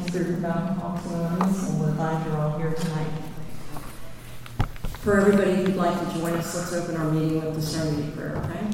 through Alcoholics Anonymous, and we're glad you're all here tonight. For everybody who'd like to join us, let's open our meeting with the Serenity Prayer, okay?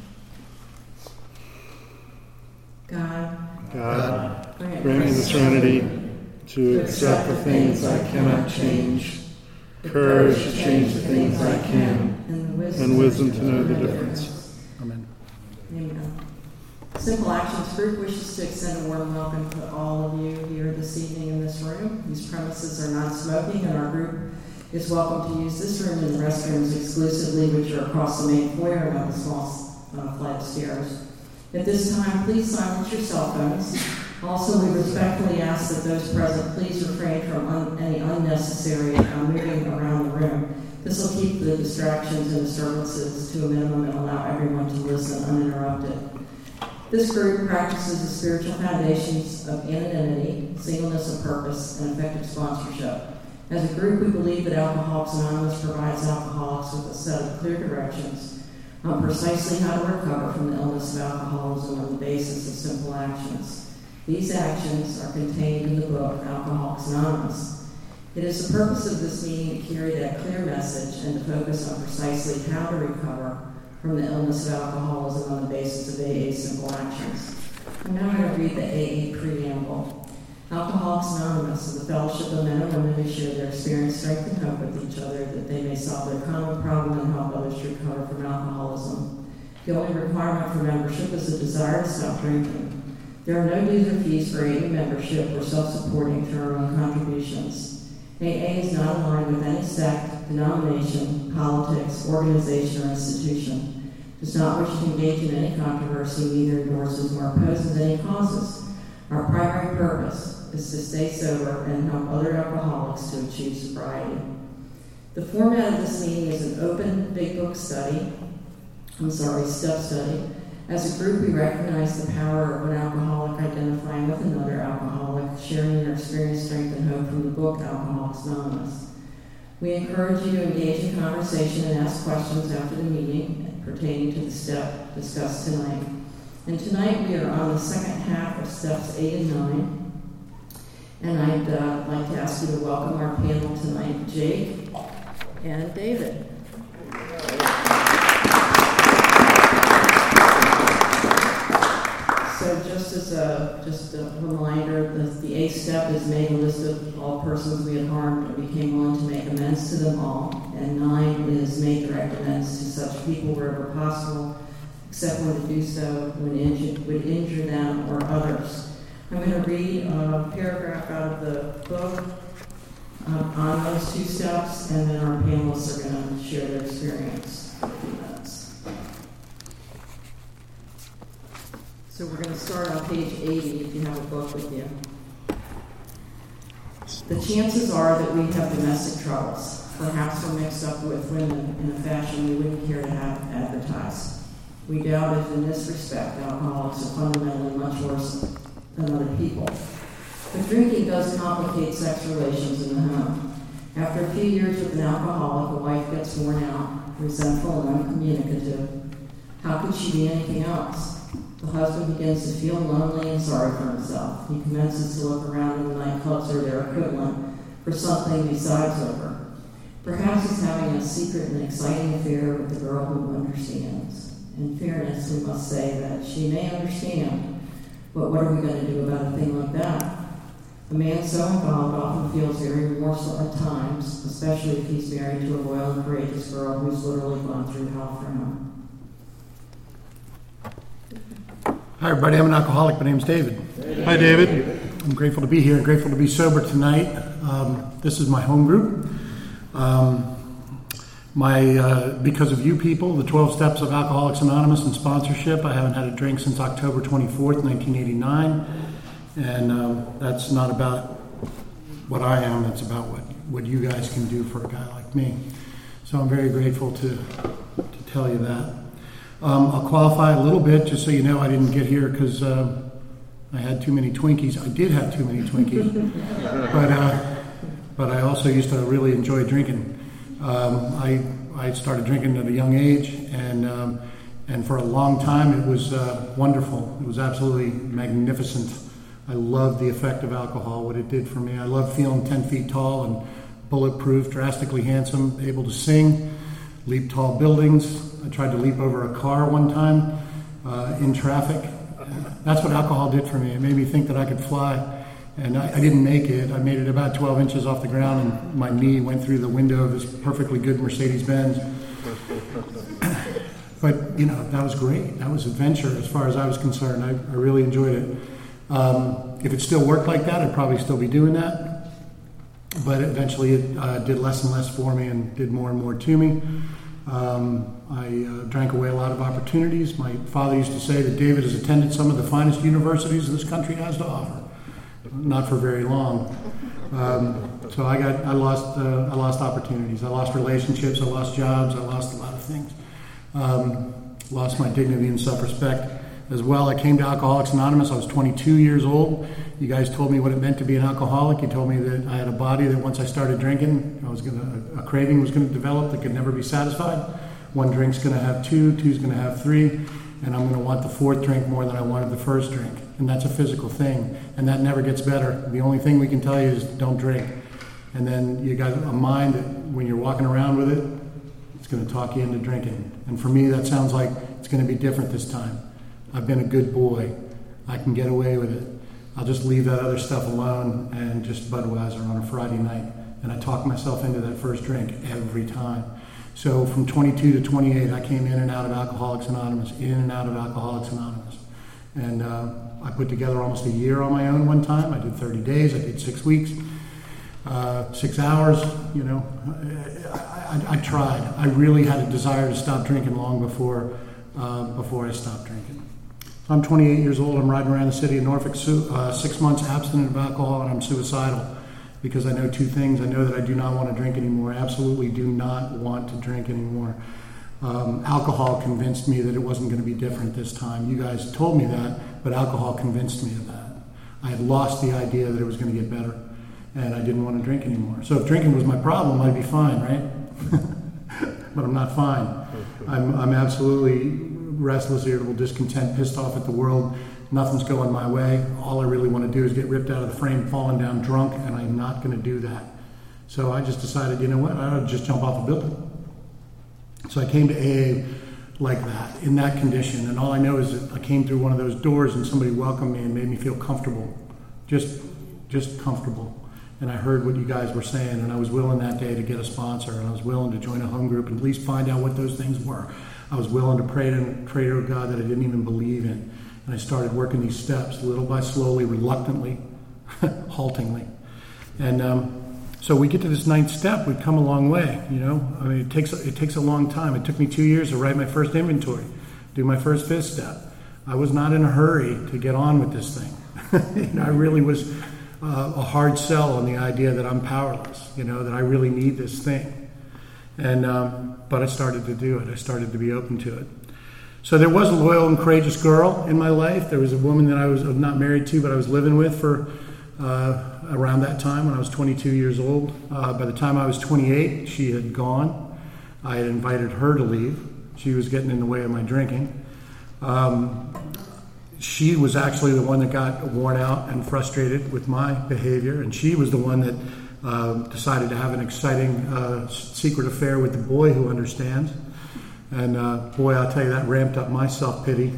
God, grant me the serenity to accept the things I cannot change, courage to change the things I can, and wisdom to know the difference. Amen. Amen. Simple Actions Group wishes to extend a warm welcome to all of you here this evening in this room. These premises are non-smoking, and our group is welcome to use this room and the restrooms exclusively, which are across the main foyer and on the small flight of stairs. At this time, please silence your cell phones. Also, we respectfully ask that those present please refrain from any unnecessary moving around the room. This will keep the distractions and disturbances to a minimum and allow everyone to listen uninterrupted. This group practices the spiritual foundations of anonymity, singleness of purpose, and effective sponsorship. As a group, we believe that Alcoholics Anonymous provides alcoholics with a set of clear directions on precisely how to recover from the illness of alcoholism on the basis of simple actions. These actions are contained in the book Alcoholics Anonymous. It is the purpose of this meeting to carry that clear message and to focus on precisely how to recover from the illness of alcoholism on the basis of AA's simple actions. I'm now going to read the AA preamble. Alcoholics Anonymous is a fellowship of men and women who share their experience, strength, and hope with each other that they may solve their common problem and help others to recover from alcoholism. The only requirement for membership is a desire to stop drinking. There are no dues or fees for AA membership or self-supporting through our own contributions. AA is not aligned with any sect, denomination, politics, organization, or institution. Does not wish to engage in any controversy, neither endorses nor opposes any causes. Our primary purpose is to stay sober and help other alcoholics to achieve sobriety. The format of this meeting is an open big book step study. As a group, we recognize the power of an alcoholic identifying with another alcoholic, sharing their experience, strength, and hope from the book Alcoholics Anonymous. We encourage you to engage in conversation and ask questions after the meeting pertaining to the step discussed tonight. And tonight we are on the second half of steps 8 and 9. And I'd like to ask you to welcome our panel tonight, Jake and David. So just a reminder, the 8th step is make a list of all persons we had harmed and became willing to make amends to them all. And 9 is make direct amends to such people wherever possible, except when to do so would injure them or others. I'm going to read a paragraph out of the book on those 2 steps, and then our panelists are going to share their experience for a few minutes. So we're going to start on page 80 if you have a book with you. The chances are that we have domestic troubles. Perhaps we're mixed up with women in a fashion we wouldn't care to have advertised. We doubt if in this respect alcoholics are fundamentally much worse than other people. But drinking does complicate sex relations in the home. After a few years with an alcoholic, a wife gets worn out, resentful and uncommunicative. How could she be anything else? The husband begins to feel lonely and sorry for himself. He commences to look around in the nightclubs or their equivalent for something besides liquor. Perhaps he's having a secret and exciting affair with the girl who understands. In fairness, we must say that she may understand, but what are we going to do about a thing like that? A man so involved often feels very remorseful at times, especially if he's married to a loyal and courageous girl who's literally gone through hell for him. Hi everybody, I'm an alcoholic. My name's David. Hi David. I'm grateful to be here and grateful to be sober tonight. This is my home group. Because of you people, the 12 steps of Alcoholics Anonymous and sponsorship, I haven't had a drink since October 24th, 1989. And that's not about what I am, it's about what you guys can do for a guy like me. So I'm very grateful to tell you that. I'll qualify a little bit, just so you know I didn't get here because I had too many Twinkies. I did have too many Twinkies, but I also used to really enjoy drinking. I started drinking at a young age, and for a long time it was wonderful. It was absolutely magnificent I love the effect of alcohol, what it did for me. I love feeling 10 feet tall and bulletproof, drastically handsome, able to sing, leap tall buildings. I tried to leap over a car one time in traffic. That's what alcohol did for me. It made me think that I could fly. And I didn't make it. I made it about 12 inches off the ground, and my knee went through the window of this perfectly good Mercedes-Benz. But, that was great. That was adventure as far as I was concerned. I really enjoyed it. If it still worked like that, I'd probably still be doing that. But eventually it did less and less for me and did more and more to me. I drank away a lot of opportunities. My father used to say that David has attended some of the finest universities this country has to offer. Not for very long. So I lost opportunities. I lost relationships. I lost jobs. I lost a lot of things. Lost my dignity and self-respect as well. I came to Alcoholics Anonymous. I was 22 years old. You guys told me what it meant to be an alcoholic. You told me that I had a body that once I started drinking, a craving was going to develop that could never be satisfied. One drink's going to have two's going to have three, and I'm going to want the fourth drink more than I wanted the first drink. And that's a physical thing, and that never gets better. The only thing we can tell you is don't drink. And then you got a mind that when you're walking around with it, it's going to talk you into drinking. And for me, that sounds like it's going to be different this time. I've been a good boy. I can get away with it. I'll just leave that other stuff alone and just Budweiser on a Friday night. And I talk myself into that first drink every time. So from 22 to 28, I came in and out of Alcoholics Anonymous, And I put together almost a year on my own one time. I did 30 days, I did 6 weeks, 6 hours, I tried. I really had a desire to stop drinking long before I stopped drinking. I'm 28 years old, I'm riding around the city of Norfolk, 6 months abstinent of alcohol, and I'm suicidal because I know two things. I know that I do not want to drink anymore. I absolutely do not want to drink anymore. Alcohol convinced me that it wasn't going to be different this time. You guys told me that, but alcohol convinced me of that. I had lost the idea that it was going to get better, and I didn't want to drink anymore. So if drinking was my problem, I'd be fine, right? But I'm not fine. I'm absolutely restless, irritable, discontent, pissed off at the world. Nothing's going my way. All I really want to do is get ripped out of the frame, falling down drunk, and I'm not going to do that. So I just decided, you know what, I ought to just jump off the building. So I came to AA like that, in that condition, and all I know is that I came through one of those doors and somebody welcomed me and made me feel comfortable, just comfortable. And I heard what you guys were saying, and I was willing that day to get a sponsor, and I was willing to join a home group and at least find out what those things were. I was willing to pray to a God that I didn't even believe in. And I started working these steps little by slowly, reluctantly, haltingly. And so we get to this 9th step, we've come a long way, it takes a long time. It took me 2 years to write my first inventory, do my first 5th step. I was not in a hurry to get on with this thing. I really was a hard sell on the idea that I'm powerless, that I really need this thing. And but I started to do it. I started to be open to it. So there was a loyal and courageous girl in my life. There was a woman that I was not married to, but I was living with for around that time when I was 22 years old. By the time I was 28, she had gone. I had invited her to leave. She was getting in the way of my drinking. She was actually the one that got worn out and frustrated with my behavior, and she was the one that decided to have an exciting secret affair with the boy who understands. And boy, I'll tell you, that ramped up my self-pity,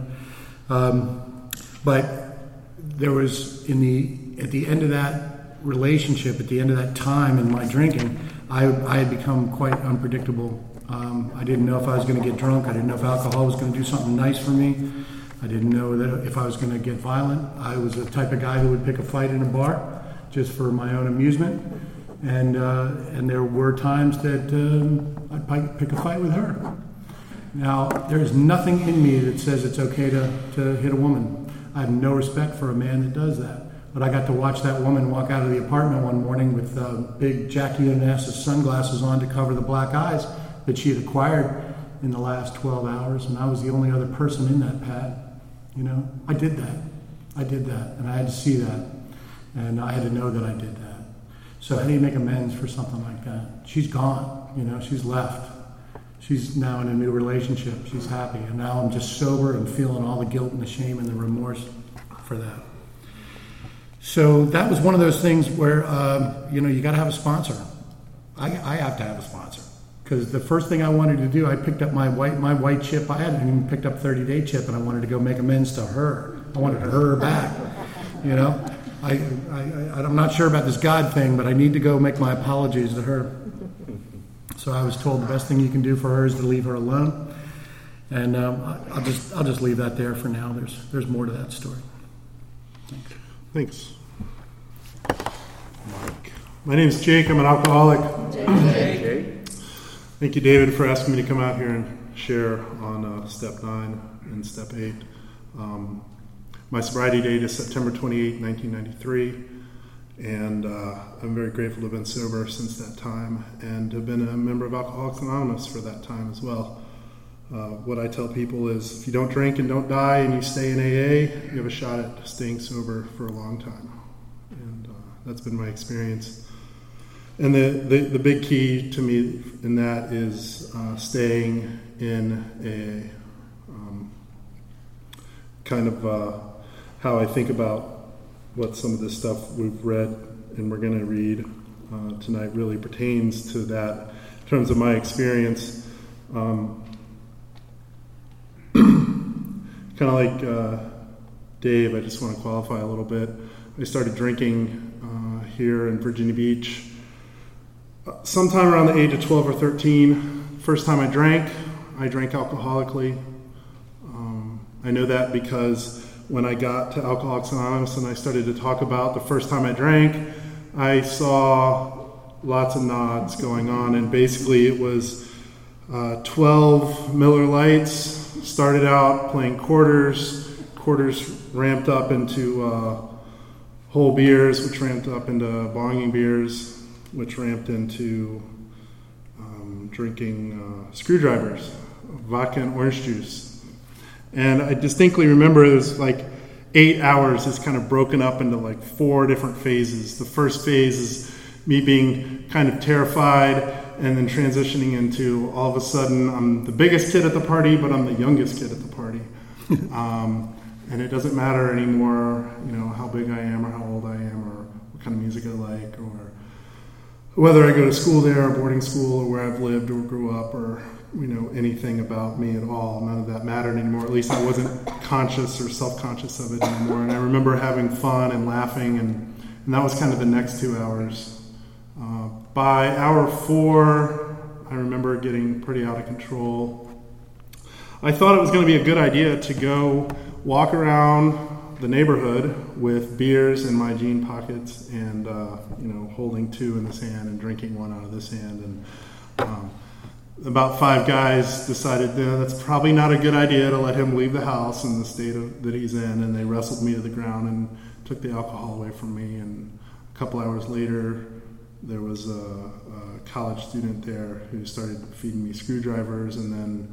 But there was, at the end of that relationship, at the end of that time in my drinking, I had become quite unpredictable. I didn't know if I was going to get drunk. I didn't know if alcohol was going to do something nice for me. I didn't know that if I was going to get violent. I was the type of guy who would pick a fight in a bar just for my own amusement. And there were times that I'd pick a fight with her. Now, there's nothing in me that says it's okay to hit a woman. I have no respect for a man that does that. But I got to watch that woman walk out of the apartment one morning with big Jackie Onassis sunglasses on to cover the black eyes that she had acquired in the last 12 hours, and I was the only other person in that pad. I did that, and I had to see that, and I had to know that I did that. So how do you make amends for something like that? She's gone, she's left. She's now in a new relationship. She's happy, and now I'm just sober and feeling all the guilt and the shame and the remorse for that. So that was one of those things where, you got to have a sponsor. I have to have a sponsor. Because the first thing I wanted to do, I picked up my white chip. I hadn't even picked up 30-day chip, and I wanted to go make amends to her. I wanted her back, I'm not sure about this God thing, but I need to go make my apologies to her. So I was told the best thing you can do for her is to leave her alone. And I'll just leave that there for now. There's more to that story. Thanks. Mike. My name is Jake. I'm an alcoholic. Jake. Thank you, David, for asking me to come out here and share on Step 9 and Step 8. My sobriety date is September 28, 1993, and I'm very grateful to have been sober since that time and have been a member of Alcoholics Anonymous for that time as well. What I tell people is if you don't drink and don't die and you stay in AA, you have a shot at staying sober for a long time. And that's been my experience. And the big key to me in that is staying in a kind of how I think about what some of this stuff we've read and we're going to read tonight really pertains to that in terms of my experience. Kind of like Dave, I just want to qualify a little bit. I started drinking here in Virginia Beach sometime around the age of 12 or 13. First time I drank alcoholically. I know that because when I got to Alcoholics Anonymous and I started to talk about the first time I drank, I saw lots of nods going on, and basically it was 12 Miller Lights, started out playing quarters ramped up into whole beers, which ramped up into bonging beers, which ramped into drinking screwdrivers, vodka and orange juice. And I distinctly remember it was like 8 hours is kind of broken up into like 4 different phases. The first phase is me being kind of terrified and then transitioning into all of a sudden I'm the biggest kid at the party, but I'm the youngest kid at the party. And it doesn't matter anymore, how big I am or how old I am or what kind of music I like or whether I go to school there or boarding school or where I've lived or grew up or anything about me at all. None of that mattered anymore. At least I wasn't conscious or self-conscious of it anymore. And I remember having fun and laughing, and that was kind of the next 2 hours. By hour 4, I remember getting pretty out of control. I thought it was going to be a good idea to go walk around the neighborhood with beers in my jean pockets and, holding 2 in this hand and drinking 1 out of this hand. And about 5 guys decided that's probably not a good idea to let him leave the house in the state that he's in, and they wrestled me to the ground and took the alcohol away from me. And a couple hours later, there was a college student there who started feeding me screwdrivers, and then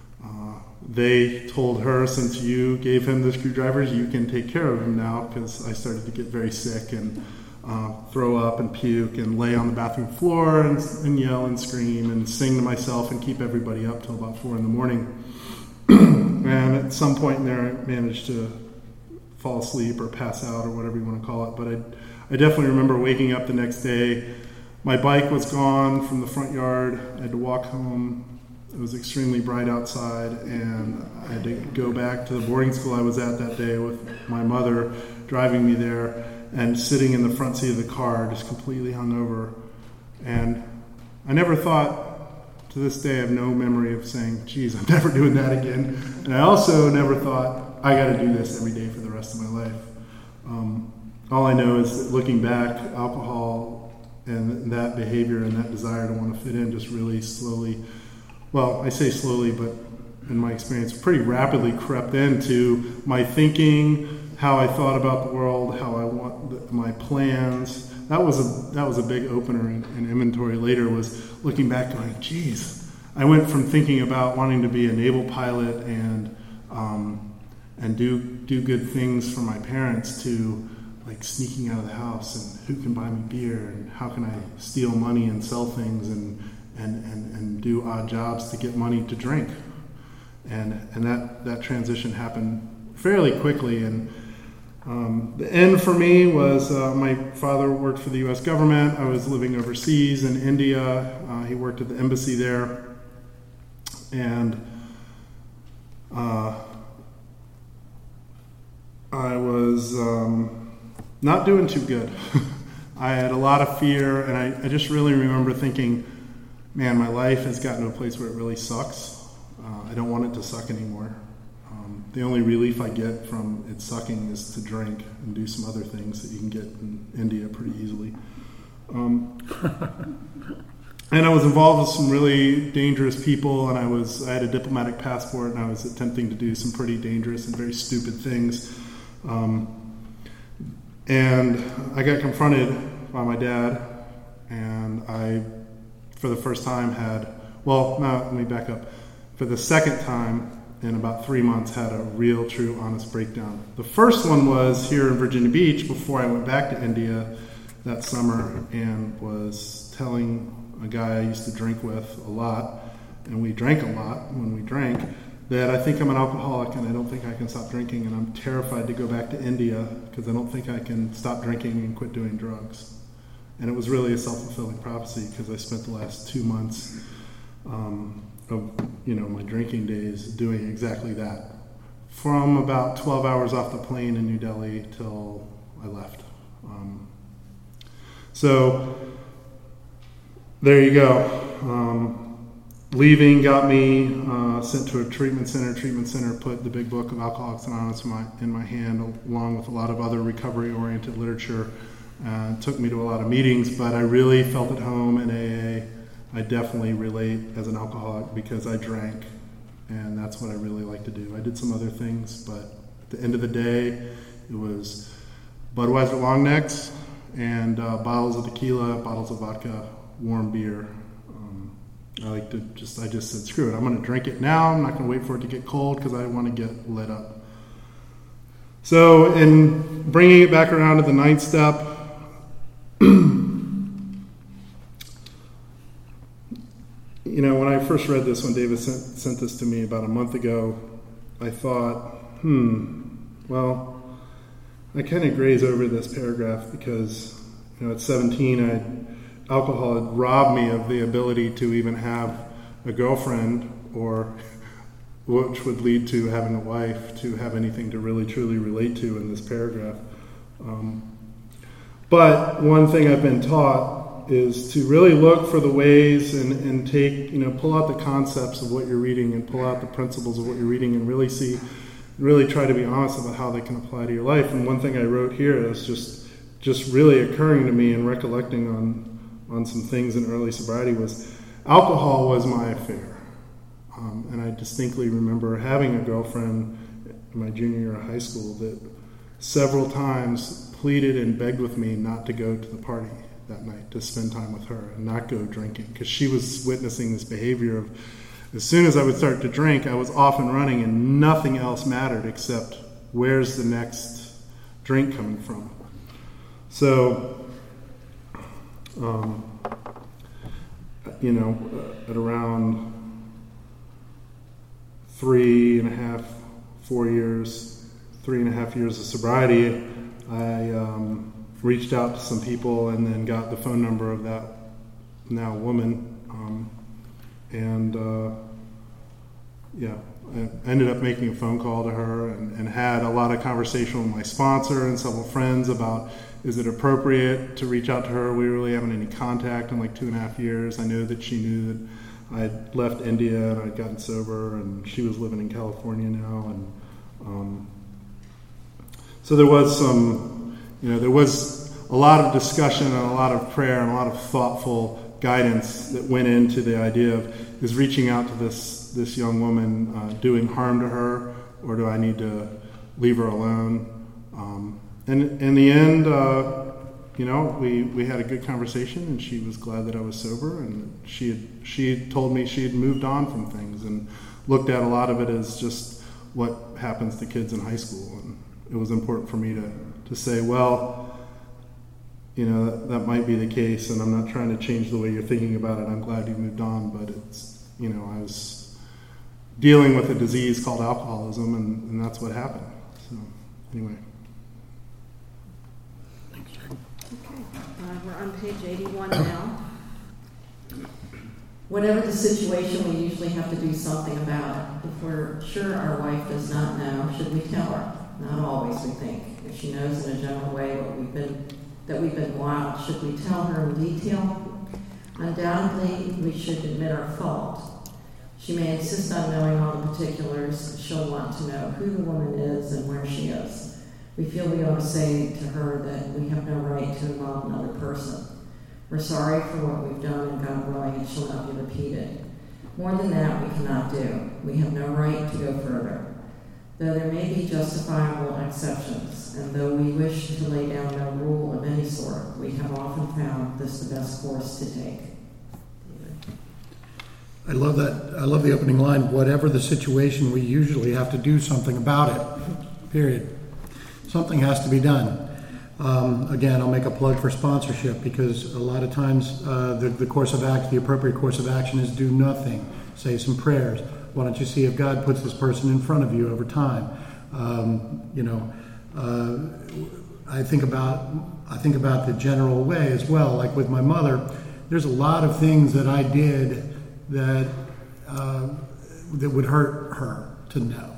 they told her, since you gave him the screwdrivers, you can take care of him now, because I started to get very sick and throw up and puke and lay on the bathroom floor and yell and scream and sing to myself and keep everybody up till about 4 in the morning. And at some point in there, I managed to fall asleep or pass out or whatever you want to call it. But I definitely remember waking up the next day. My bike was gone from the front yard. I had to walk home. It was extremely bright outside, and I had to go back to the boarding school I was at that day with my mother driving me there and sitting in the front seat of the car just completely hungover. And I never thought, to this day I have no memory of saying, geez, I'm never doing that again. And I also never thought, I got to do this every day for the rest of my life. All I know is that looking back, alcohol and that behavior and that desire to want to fit in just really slowly, well, I say slowly, but in my experience, pretty rapidly crept into my thinking, how I thought about the world, how I want my plans. That was a big opener in inventory later, was looking back going, geez, I went from thinking about wanting to be a naval pilot and do good things for my parents to like sneaking out of the house and who can buy me beer and how can I steal money and sell things and do odd jobs to get money to drink. And that transition happened fairly quickly, and The end for me was my father worked for the U.S. government. I was living overseas in India. He worked at the embassy there. And I was not doing too good. I had a lot of fear, and I just really remember thinking, man, my life has gotten to a place where it really sucks. I don't want it to suck anymore. The only relief I get from it sucking is to drink and do some other things that you can get in India pretty easily. And I was involved with some really dangerous people, and I had a diplomatic passport, and I was attempting to do some pretty dangerous and very stupid things. And I got confronted by my dad, and I, for the first time, let me back up. For the second time in about 3 months, had a real, true, honest breakdown. The first one was here in Virginia Beach before I went back to India that summer, and was telling a guy I used to drink with a lot, and we drank a lot when we drank, that I think I'm an alcoholic and I don't think I can stop drinking, and I'm terrified to go back to India because I don't think I can stop drinking and quit doing drugs. And it was really a self-fulfilling prophecy because I spent the last 2 months of my drinking days doing exactly that. From about 12 hours off the plane in New Delhi till I left. So there you go. Leaving got me sent to a treatment center. Treatment center put the big book of Alcoholics Anonymous in my hand, along with a lot of other recovery-oriented literature. Took me to a lot of meetings, but I really felt at home in AA. I definitely relate as an alcoholic because I drank, and that's what I really like to do. I did some other things, but at the end of the day, it was Budweiser long necks and bottles of tequila, bottles of vodka, warm beer. I just said, screw it. I'm going to drink it now. I'm not going to wait for it to get cold because I want to get lit up. So in bringing it back around to the 9th step, when I first read this, when David sent this to me about a month ago, I thought, well, I kind of graze over this paragraph because, at 17, alcohol had robbed me of the ability to even have a girlfriend, or which would lead to having a wife, to have anything to really truly relate to in this paragraph. But one thing I've been taught is to really look for the ways and take, pull out the concepts of what you're reading and pull out the principles of what you're reading and really try to be honest about how they can apply to your life. And one thing I wrote here is just really occurring to me and recollecting on some things in early sobriety was alcohol was my affair. And I distinctly remember having a girlfriend in my junior year of high school that several times pleaded and begged with me not to go to the party that night, to spend time with her and not go drinking, because she was witnessing this behavior of, as soon as I would start to drink, I was off and running and nothing else mattered except where's the next drink coming from. So, at around 3.5 years of sobriety, I reached out to some people and then got the phone number of that now woman, I ended up making a phone call to her and had a lot of conversation with my sponsor and several friends about, is it appropriate to reach out to her? We really haven't any contact in like 2.5 years. I know that she knew that I had left India and I'd gotten sober, and she was living in California now, and so there was there was a lot of discussion and a lot of prayer and a lot of thoughtful guidance that went into the idea of, is reaching out to this young woman doing harm to her, or do I need to leave her alone? And in the end, we had a good conversation, and she was glad that I was sober, and she had told me she had moved on from things and looked at a lot of it as just what happens to kids in high school. And it was important for me to say, well, that might be the case, and I'm not trying to change the way you're thinking about it. I'm glad you moved on, but it's, I was dealing with a disease called alcoholism, and that's what happened. So, anyway. We're on page 81 now. Whatever the situation, we usually have to do something about it. If we're sure our wife does not know, should we tell her? Not always, we think. If she knows in a general way that we've been wild, should we tell her in detail? Undoubtedly, we should admit our fault. She may insist on knowing all the particulars. She'll want to know who the woman is and where she is. We feel we ought to say to her that we have no right to involve another person. We're sorry for what we've done, and God willing, it shall not be repeated. More than that, we cannot do. We have no right to go further. Though there may be justifiable exceptions, and though we wish to lay down no rule of any sort, we have often found this the best course to take. I love that. I love the opening line, whatever the situation, we usually have to do something about it, period. Something has to be done. Again, I'll make a plug for sponsorship, because a lot of times the appropriate course of action is do nothing. Say some prayers. Why don't you see if God puts this person in front of you over time? I think about the general way as well. Like with my mother, there's a lot of things that I did that would hurt her to know.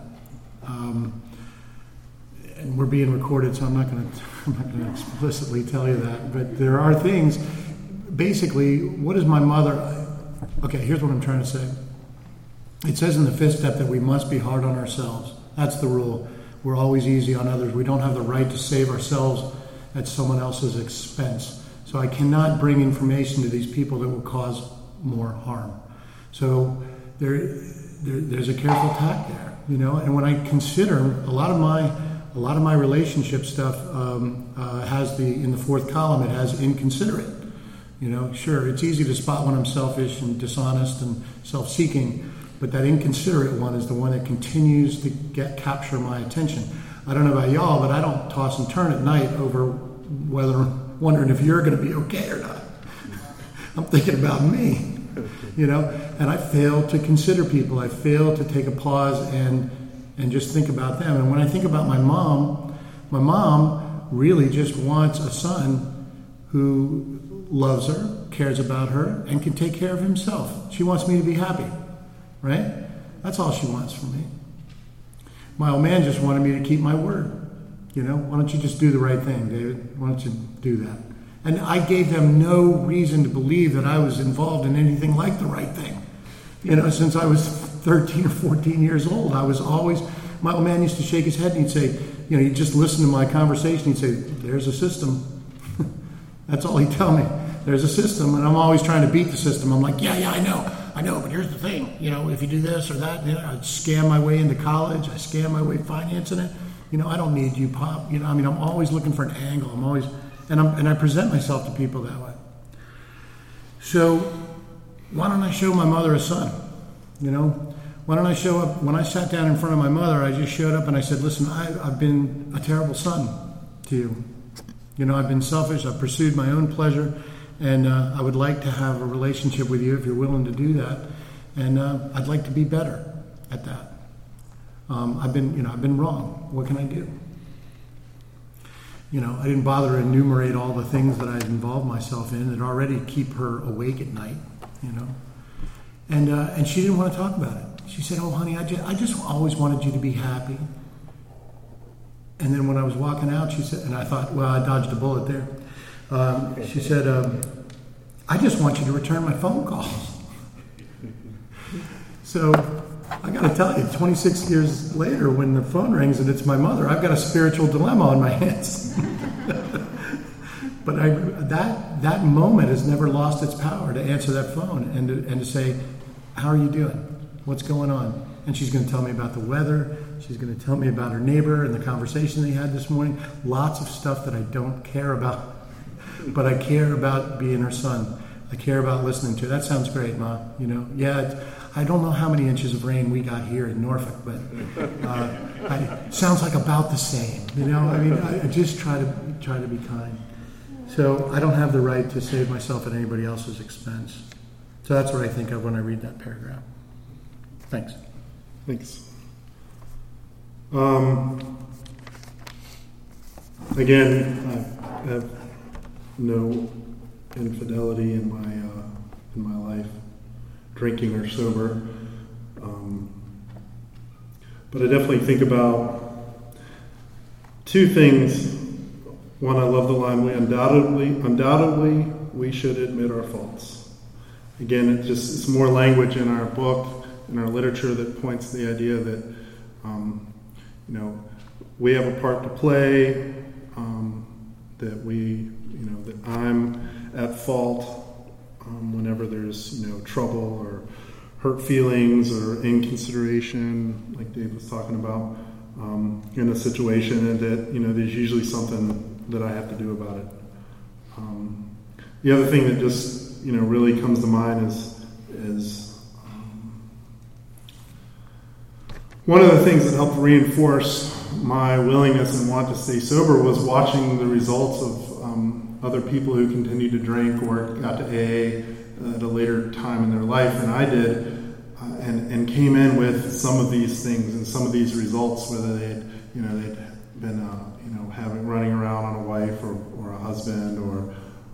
And we're being recorded, so I'm not going to explicitly tell you that. But there are things. Basically, what is my mother? Okay, here's what I'm trying to say. It says in the fifth step that we must be hard on ourselves. That's the rule. We're always easy on others. We don't have the right to save ourselves at someone else's expense. So I cannot bring information to these people that will cause more harm. So there's a careful tack there, you know. And when I consider a lot of my relationship stuff has in the fourth column, it has inconsiderate. You know, sure, it's easy to spot when I'm selfish and dishonest and self-seeking, but that inconsiderate one is the one that continues to capture my attention. I don't know about y'all, but I don't toss and turn at night over wondering if you're going to be okay or not. I'm thinking about me, you know, and I fail to consider people. I fail to take a pause and just think about them. And when I think about my mom really just wants a son who loves her, cares about her, and can take care of himself. She wants me to be happy, right? That's all she wants from me. My old man just wanted me to keep my word. You know, why don't you just do the right thing, David? Why don't you do that? And I gave them no reason to believe that I was involved in anything like the right thing. You know, since I was 13 or 14 years old, I was always, my old man used to shake his head and he'd say, you know, he'd just listen to my conversation. He'd say, there's a system. That's all he'd tell me. There's a system. And I'm always trying to beat the system. I'm like, yeah, I know, but here's the thing. You know, if you do this or that, you know, I'd scam my way into college. I scam my way financing it. You know, I don't need you, Pop. You know, I mean, I'm always looking for an angle. I'm always, and I present myself to people that way. So why don't I show my mother a son? You know, why don't I show up? When I sat down in front of my mother, I just showed up and I said, listen, I've been a terrible son to you. You know, I've been selfish. I've pursued my own pleasure. And I would like to have a relationship with you if you're willing to do that. And I'd like to be better at that. I've been wrong. What can I do? You know, I didn't bother to enumerate all the things that I'd involved myself in that already keep her awake at night, you know. And she didn't want to talk about it. She said, oh, honey, I just always wanted you to be happy. And then when I was walking out, she said, and I thought, well, I dodged a bullet there. She said, I just want you to return my phone calls. So I got to tell you, 26 years later, when the phone rings and it's my mother, I've got a spiritual dilemma on my hands. But that moment has never lost its power to answer that phone and to say, how are you doing? What's going on? And she's going to tell me about the weather. She's going to tell me about her neighbor and the conversation they had this morning. Lots of stuff that I don't care about. But I care about being her son. I care about listening to her. That sounds great, Ma. You know, yeah. I don't know how many inches of rain we got here in Norfolk, but it sounds like about the same. You know, I mean, I just try to be kind. So I don't have the right to save myself at anybody else's expense. So that's what I think of when I read that paragraph. Thanks. Again, I have no infidelity in my life, drinking or sober. But I definitely think about two things. One, I love the line, we undoubtedly we should admit our faults. Again, it's more language in our book, in our literature, that points to the idea that, we have a part to play, that I'm at fault whenever there's, trouble or hurt feelings or inconsideration, like Dave was talking about, in a situation, and that, there's usually something that I have to do about it. The other thing that just, really comes to mind is one of the things that helped reinforce my willingness and want to stay sober was watching the results of other people who continued to drink or got to AA at a later time in their life than I did, and came in with some of these things and some of these results, whether they'd been running around on a wife or a husband, or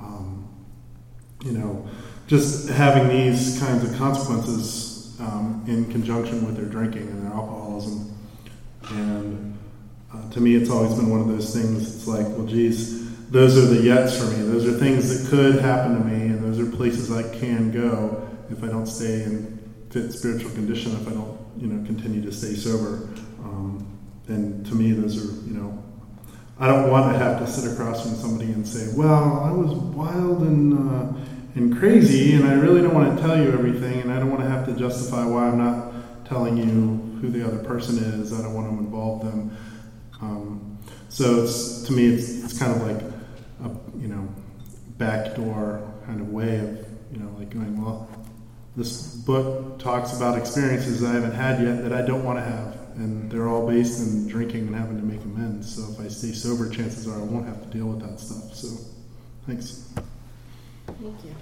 just having these kinds of consequences in conjunction with their drinking and their alcoholism. And to me, it's always been one of those things. It's like, well, geez, those are the yets for me. Those are things that could happen to me, and those are places I can go if I don't stay in fit spiritual condition, if I don't, continue to stay sober. And to me, those are, I don't want to have to sit across from somebody and say, well, I was wild and crazy, and I really don't want to tell you everything, and I don't want to have to justify why I'm not telling you who the other person is. I don't want to involve them. So to me, it's kind of like a, backdoor kind of way of, like going, well, this book talks about experiences I haven't had yet that I don't want to have, and they're all based in drinking and having to make amends. So if I stay sober, chances are I won't have to deal with that stuff. So, thanks. Thank you.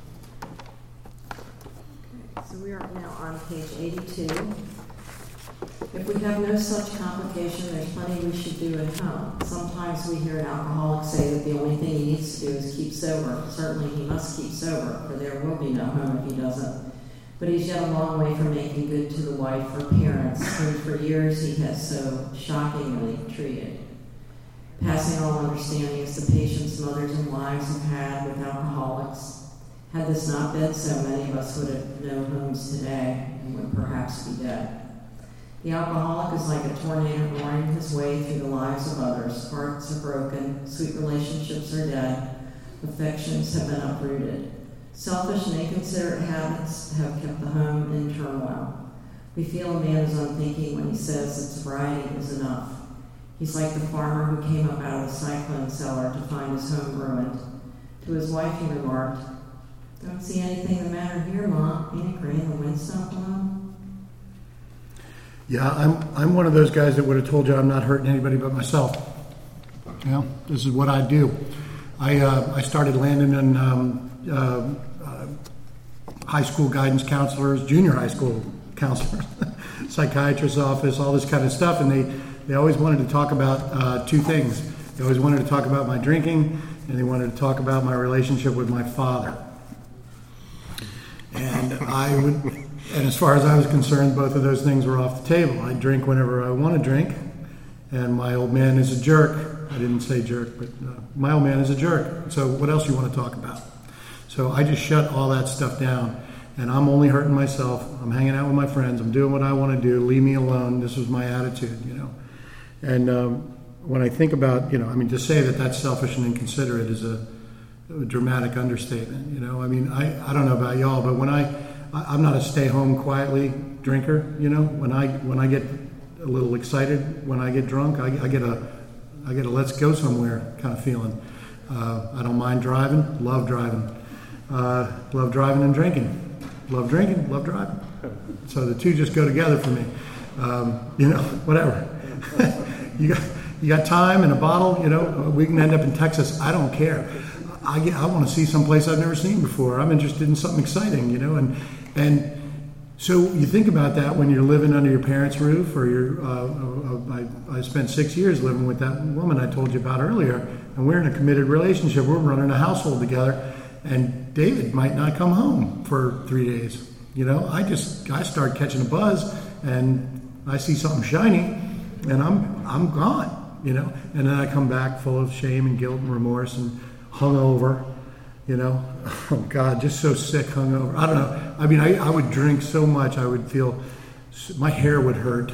Okay, so we are now on page 82. If we have no such complication, there's plenty we should do at home. Sometimes we hear an alcoholic say that the only thing he needs to do is keep sober. Certainly he must keep sober, for there will be no home if he doesn't. But he's yet a long way from making good to the wife or parents, whom for years he has so shockingly treated. Passing all understanding is the patience mothers and wives have had with alcoholics. Had this not been so, many of us would have no homes today and would perhaps be dead. The alcoholic is like a tornado roaring his way through the lives of others. Hearts are broken, sweet relationships are dead, affections have been uprooted. Selfish and inconsiderate habits have kept the home in turmoil. We feel a man is unthinking when he says that sobriety is enough. He's like the farmer who came up out of the cyclone cellar to find his home ruined. To his wife he remarked, "Don't see anything the matter here, Mom. Ain't it great the wind's not blowing?" Yeah, I'm one of those guys that would have told you I'm not hurting anybody but myself. This is what I do. I started landing in high school guidance counselors, junior high school counselors, psychiatrist's office, all this kind of stuff, and they always wanted to talk about two things. They always wanted to talk about my drinking, and they wanted to talk about my relationship with my father. And as far as I was concerned, both of those things were off the table. I drink whenever I want to drink, and my old man is a jerk. I didn't say jerk, but my old man is a jerk. So what else you want to talk about? So I just shut all that stuff down, and I'm only hurting myself. I'm hanging out with my friends. I'm doing what I want to do. Leave me alone. This was my attitude, And when I think about, to say that that's selfish and inconsiderate is a dramatic understatement, I don't know about y'all, but when I'm not a stay home quietly drinker, when I get a little excited, when I get drunk, I get a let's go somewhere kind of feeling. I don't mind driving, love driving. Love driving and drinking. Love drinking, love driving. So the two just go together for me. Whatever. you got time and a bottle, we can end up in Texas. I don't care. I want to see someplace I've never seen before. I'm interested in something exciting, and so you think about that when you're living under your parents' roof, or I spent 6 years living with that woman I told you about earlier, and we're in a committed relationship. We're running a household together, and David might not come home for 3 days. I start catching a buzz, and I see something shiny, and I'm gone. And then I come back full of shame and guilt and remorse and hungover. Oh God, just so sick, hungover. I don't know. I mean, I would drink so much, I would feel my hair would hurt.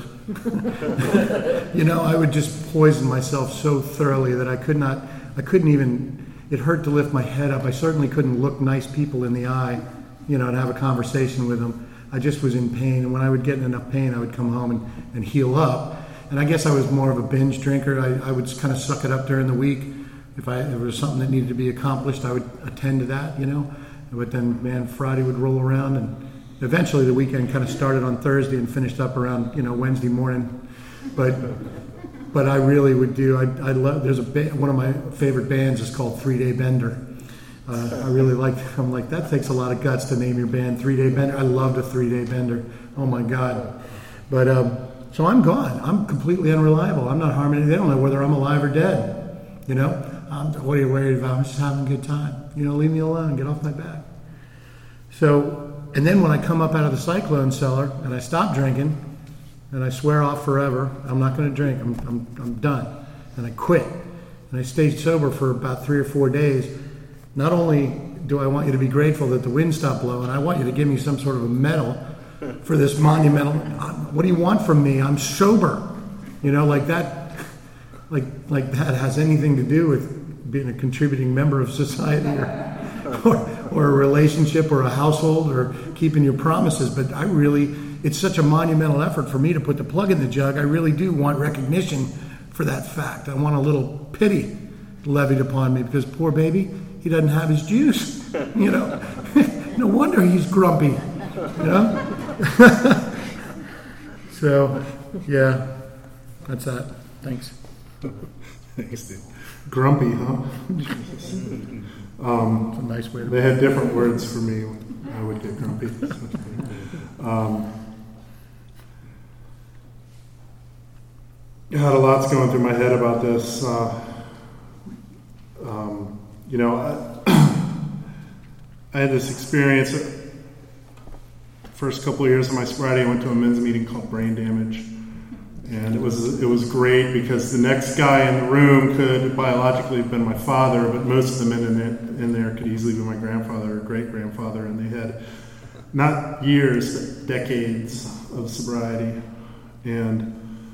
I would just poison myself so thoroughly that I couldn't even, it hurt to lift my head up. I certainly couldn't look nice people in the eye, and have a conversation with them. I just was in pain, and when I would get in enough pain, I would come home and heal up. And I guess I was more of a binge drinker. I would kind of suck it up during the week. If there was something that needed to be accomplished, I would attend to that, But then, man, Friday would roll around, and eventually the weekend kind of started on Thursday and finished up around, Wednesday morning. But I really would do. I love. There's one of my favorite bands is called 3 Day Bender. I really like. I'm like, that takes a lot of guts to name your band 3 Day Bender. I loved a 3 Day Bender. Oh my God. But so I'm gone. I'm completely unreliable. I'm not harming anyone. They don't know whether I'm alive or dead. What are you worried about? I'm just having a good time. Leave me alone. Get off my back. So, and then when I come up out of the cyclone cellar and I stop drinking and I swear off forever, I'm not going to drink. I'm done. And I quit. And I stayed sober for about 3 or 4 days. Not only do I want you to be grateful that the wind stopped blowing, I want you to give me some sort of a medal for this monumental. What do you want from me? I'm sober. Like that. Like that has anything to do with being a contributing member of society or a relationship or a household or keeping your promises. But it's such a monumental effort for me to put the plug in the jug. I really do want recognition for that fact. I want a little pity levied upon me because poor baby, he doesn't have his juice. No wonder he's grumpy. So, yeah, that's that. Thanks. Thanks, dude. Grumpy, huh? It's a nice way to They had different words for me when I would get grumpy. God, a lot's going through my head about this. I had this experience. First couple of years of my sobriety, I went to a men's meeting called Brain Damage. And it was great because the next guy in the room could biologically have been my father, but most of the men in there could easily be my grandfather or great-grandfather, and they had not years, but decades of sobriety. And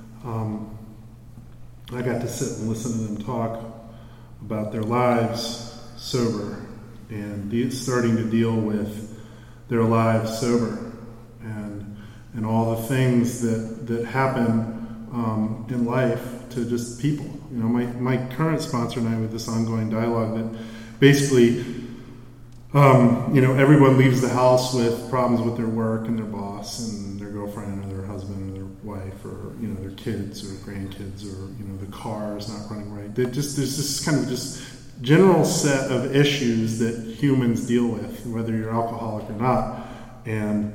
I got to sit and listen to them talk about their lives sober and starting to deal with their lives sober and all the things that happen in life to just people. My current sponsor and I with this ongoing dialogue that basically, everyone leaves the house with problems with their work and their boss and their girlfriend or their husband or their wife or, their kids or grandkids or, the car is not running right. There's this kind of just general set of issues that humans deal with, whether you're alcoholic or not. And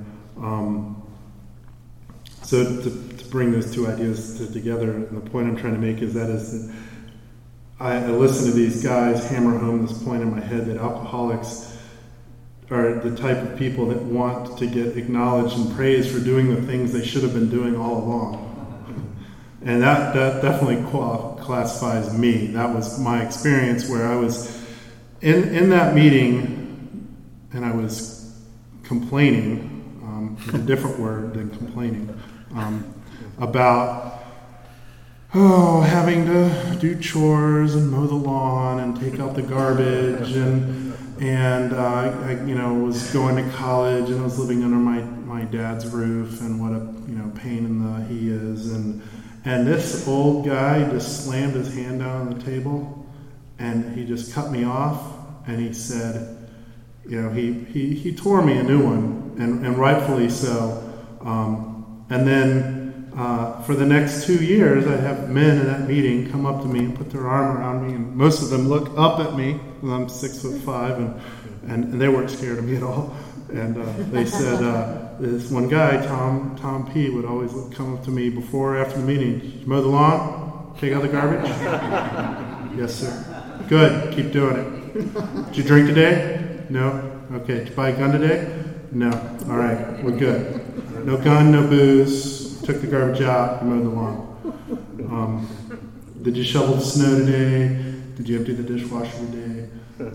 so to bring those two ideas together, and the point I'm trying to make is that I listen to these guys hammer home this point in my head that alcoholics are the type of people that want to get acknowledged and praised for doing the things they should have been doing all along. And that definitely classifies me. That was my experience where I was in that meeting and I was complaining, with a different word than complaining, about having to do chores and mow the lawn and take out the garbage and I was going to college and I was living under my dad's roof and what a pain in the he is and this old guy just slammed his hand down on the table and he just cut me off and he said, he tore me a new one and rightfully so. And then for the next 2 years, I have men in that meeting come up to me and put their arm around me, and most of them look up at me because I'm 6'5", and they weren't scared of me at all. And they said this one guy, Tom P, would always come up to me before or after the meeting. Did you mow the lawn? Take out the garbage? Yes, sir. Good. Keep doing it. Did you drink today? No? Okay. Did you buy a gun today? No. All right. We're good. No gun, no booze. Took the garbage out. You mowed the lawn. Did you shovel the snow today? Did you empty the dishwasher today?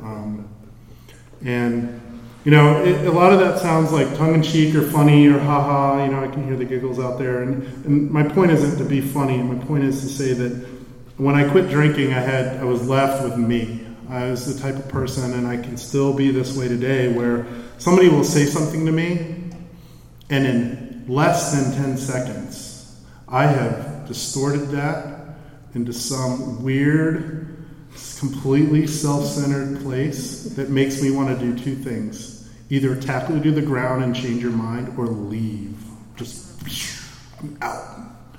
And, a lot of that sounds like tongue-in-cheek or funny or ha-ha. I can hear the giggles out there. And my point isn't to be funny. My point is to say that when I quit drinking, I was left with me. I was the type of person, and I can still be this way today, where somebody will say something to me, and in less than 10 seconds, I have distorted that into some weird, completely self-centered place that makes me want to do two things. Either tackle you to the ground and change your mind, or leave. Just, I'm out.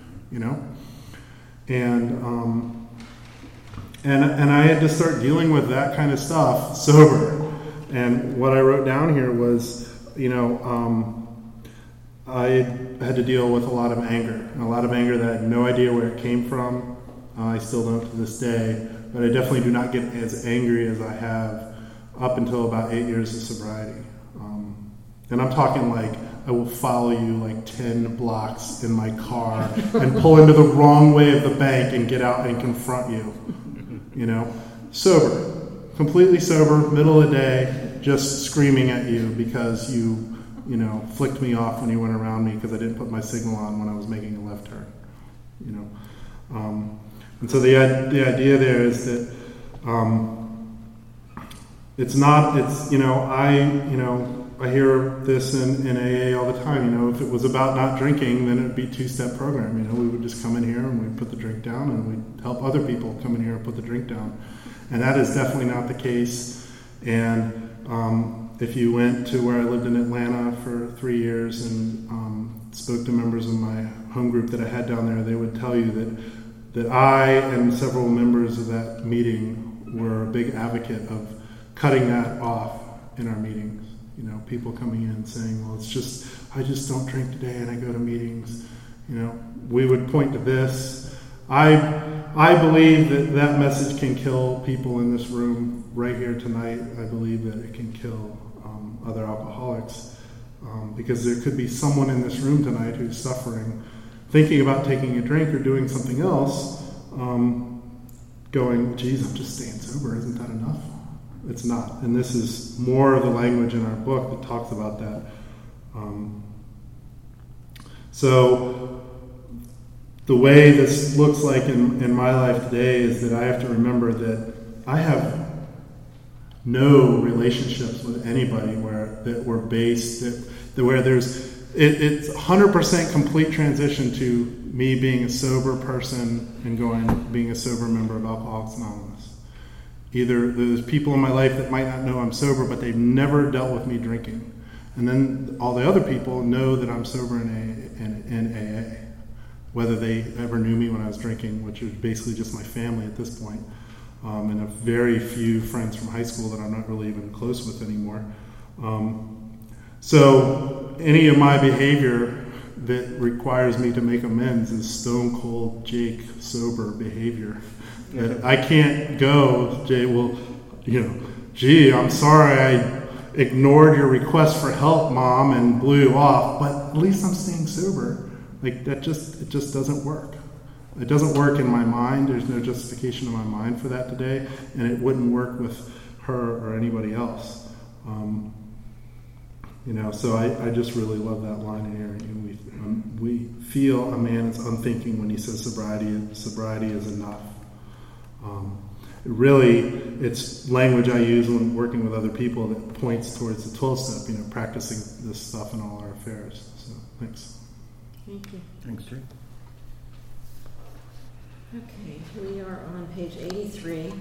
And I had to start dealing with that kind of stuff sober. And what I wrote down here was, I had to deal with a lot of anger that I had no idea where it came from. I still don't to this day, but I definitely do not get as angry as I have up until about 8 years of sobriety. And I'm talking like I will follow you like 10 blocks in my car and pull into the wrong way of the bank and get out and confront you. Sober, completely sober, middle of the day, just screaming at you because you flicked me off when you went around me because I didn't put my signal on when I was making a left turn. And so the idea there is that I hear this in AA all the time. If it was about not drinking, then it would be a two-step program. We would just come in here and we'd put the drink down, and we'd help other people come in here and put the drink down. And that is definitely not the case. And if you went to where I lived in Atlanta for 3 years and spoke to members of my home group that I had down there, they would tell you that I and several members of that meeting were a big advocate of cutting that off in our meetings. People coming in saying, well, I just don't drink today and I go to meetings. We would point to this. I believe that message can kill people in this room right here tonight. I believe that it can kill other alcoholics because there could be someone in this room tonight who's suffering, thinking about taking a drink or doing something else, going, geez, I'm just staying sober. Isn't that enough? It's not. And this is more of the language in our book that talks about that. So the way this looks like in my life today is that I have to remember that I have no relationships with anybody that were based, where it's 100% complete transition to me being a sober person and being a sober member of Alcoholics Anonymous. Either there's people in my life that might not know I'm sober, but they've never dealt with me drinking. And then all the other people know that I'm sober in AA, whether they ever knew me when I was drinking, which is basically just my family at this point, and a very few friends from high school that I'm not really even close with anymore. So any of my behavior that requires me to make amends is stone cold Jake sober behavior. That I can't go, Jay, gee, I'm sorry I ignored your request for help, Mom, and blew you off, but at least I'm staying sober. Like, it just doesn't work. It doesn't work in my mind. There's no justification in my mind for that today, and it wouldn't work with her or anybody else. So I just really love that line in here. We feel a man is unthinking when he says sobriety is enough. It's language I use when working with other people that points towards the 12-step, practicing this stuff in all our affairs. So, thanks. Thank you. Thanks, Jay. Okay, we are on page 83.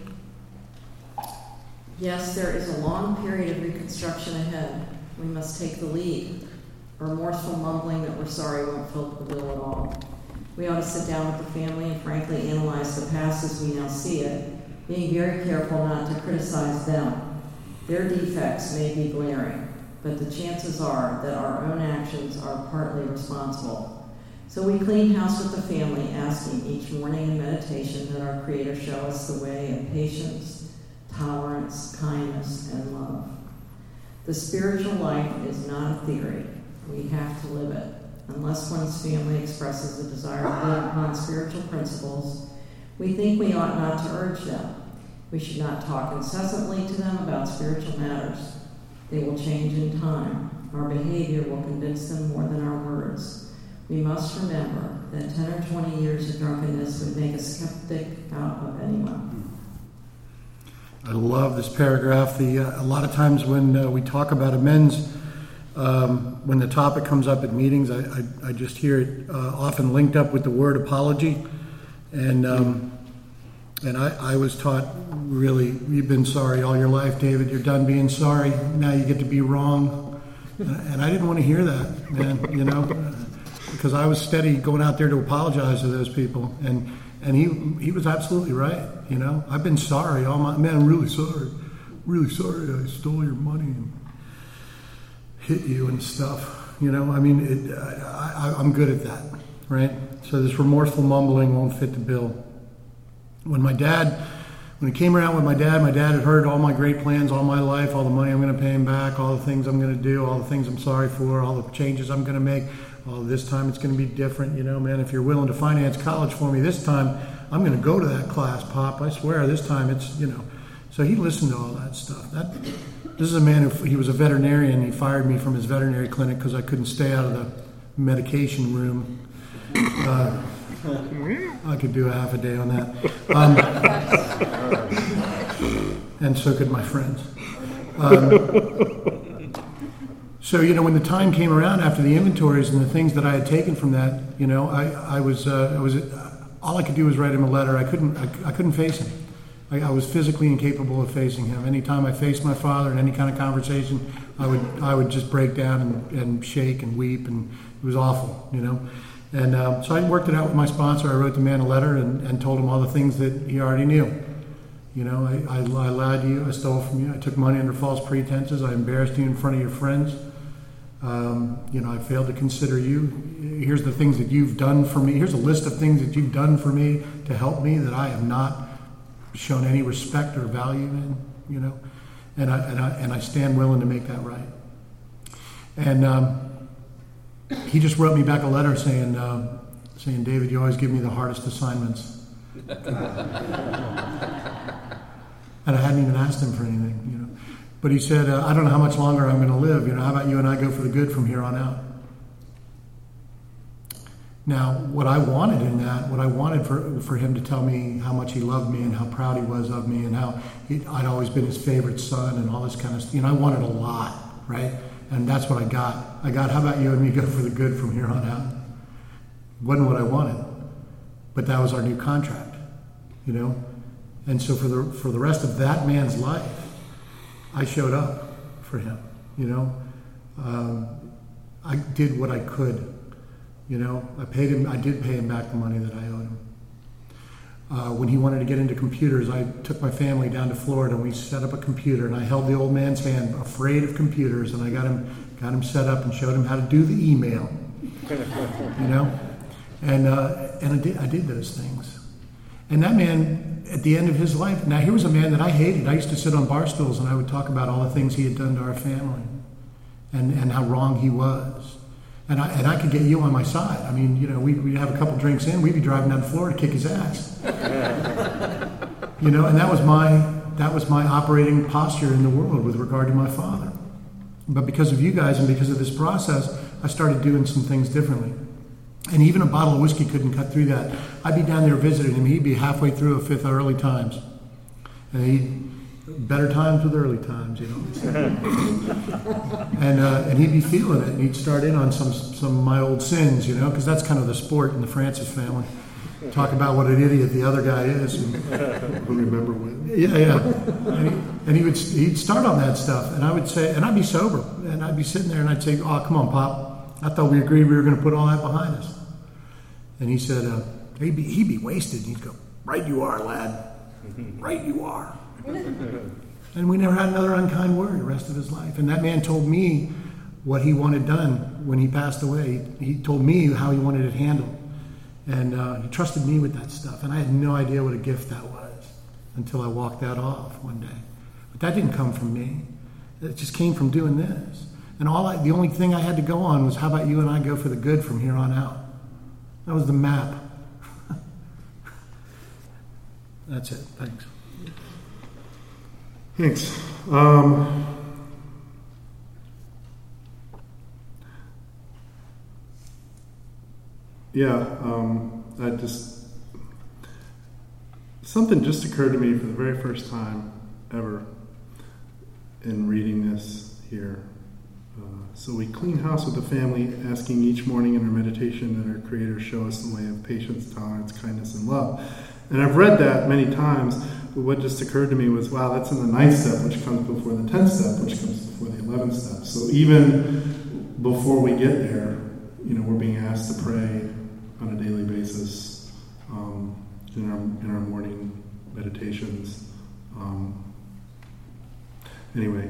Yes, there is a long period of reconstruction ahead. We must take the lead. Remorseful mumbling that we're sorry won't fill the bill at all. We ought to sit down with the family and frankly analyze the past as we now see it, being very careful not to criticize them. Their defects may be glaring, but the chances are that our own actions are partly responsible. So we clean house with the family, asking each morning in meditation that our Creator show us the way of patience, tolerance, kindness, and love. The spiritual life is not a theory. We have to live it. Unless one's family expresses a desire to live upon spiritual principles, we think we ought not to urge them. We should not talk incessantly to them about spiritual matters. They will change in time. Our behavior will convince them more than our words. We must remember that 10 or 20 years of drunkenness would make a skeptic out of anyone. I love this paragraph. A lot of times when we talk about amends, when the topic comes up at meetings, I just hear it often linked up with the word apology. And I was taught, really, you've been sorry all your life, David. You're done being sorry. Now you get to be wrong. And I didn't want to hear that, man, because I was steady going out there to apologize to those people. And he was absolutely right, I've been sorry all my, man, I'm really sorry I stole your money and hit you and stuff, I'm good at that, right? So this remorseful mumbling won't fit the bill. When it came around with my dad had heard all my great plans all my life, all the money I'm going to pay him back, all the things I'm going to do, all the things I'm sorry for, all the changes I'm going to make. Oh, this time it's going to be different, man. If you're willing to finance college for me this time, I'm going to go to that class, Pop. I swear, this time it's, So he listened to all that stuff. This is a man he was a veterinarian. He fired me from his veterinary clinic because I couldn't stay out of the medication room. I could do a half a day on that. And so could my friends. So, when the time came around after the inventories and the things that I had taken from that, I was all I could do was write him a letter. I couldn't face him. I was physically incapable of facing him. Anytime I faced my father in any kind of conversation, I would just break down and shake and weep, and it was awful, And so I worked it out with my sponsor. I wrote the man a letter and told him all the things that he already knew. I lied to you. I stole from you. I took money under false pretenses. I embarrassed you in front of your friends. I failed to consider you. Here's the things that you've done for me. Here's a list of things that you've done for me to help me that I have not shown any respect or value in. And I stand willing to make that right. And he just wrote me back a letter saying, David, you always give me the hardest assignments. And I hadn't even asked him for anything, But he said, I don't know how much longer I'm going to live. How about you and I go for the good from here on out? Now, what I wanted for him to tell me how much he loved me and how proud he was of me and how I'd always been his favorite son and all this kind of stuff. I wanted a lot, right? And that's what I got. How about you and me go for the good from here on out? Wasn't what I wanted. But that was our new contract, And so for the rest of that man's life, I showed up for him, I did what I could, I paid him. I did pay him back the money that I owed him. When he wanted to get into computers, I took my family down to Florida and we set up a computer, and I held the old man's hand, afraid of computers, and I got him set up and showed him how to do the email, and I did those things. And that man, at the end of his life, now here was a man that I hated. I used to sit on bar stools and I would talk about all the things he had done to our family and how wrong he was. And I could get you on my side. I mean, we'd have a couple drinks in, we'd be driving down to Florida to kick his ass. And that was my operating posture in the world with regard to my father. But because of you guys and because of this process, I started doing some things differently. And even a bottle of whiskey couldn't cut through that. I'd be down there visiting him. He'd be halfway through a fifth of early times. And better times with early times, and he'd be feeling it. And he'd start in on some of my old sins, because that's kind of the sport in the Francis family. Talk about what an idiot the other guy is. And Remember when? Yeah. And he'd start on that stuff. And I would say, and I'd be sober. And I'd be sitting there and I'd say, oh, come on, Pop. I thought we agreed we were going to put all that behind us. And he said, he'd be wasted. And he'd go, right you are, lad. Right you are. And we never had another unkind word the rest of his life. And that man told me what he wanted done when he passed away. He told me how he wanted it handled. And he trusted me with that stuff. And I had no idea what a gift that was until I walked that off one day. But that didn't come from me. It just came from doing this. And the only thing I had to go on was, how about you and I go for the good from here on out? That was the map. That's it. Thanks. Thanks. Something just occurred to me for the very first time ever in reading this here. So we clean house with the family, asking each morning in our meditation that our Creator show us the way of patience, tolerance, kindness, and love. And I've read that many times, but what just occurred to me was, wow, that's in the 9th step, which comes before the 10th step, which comes before the 11th step. So even before we get there, we're being asked to pray on a daily basis in our morning meditations. Anyway.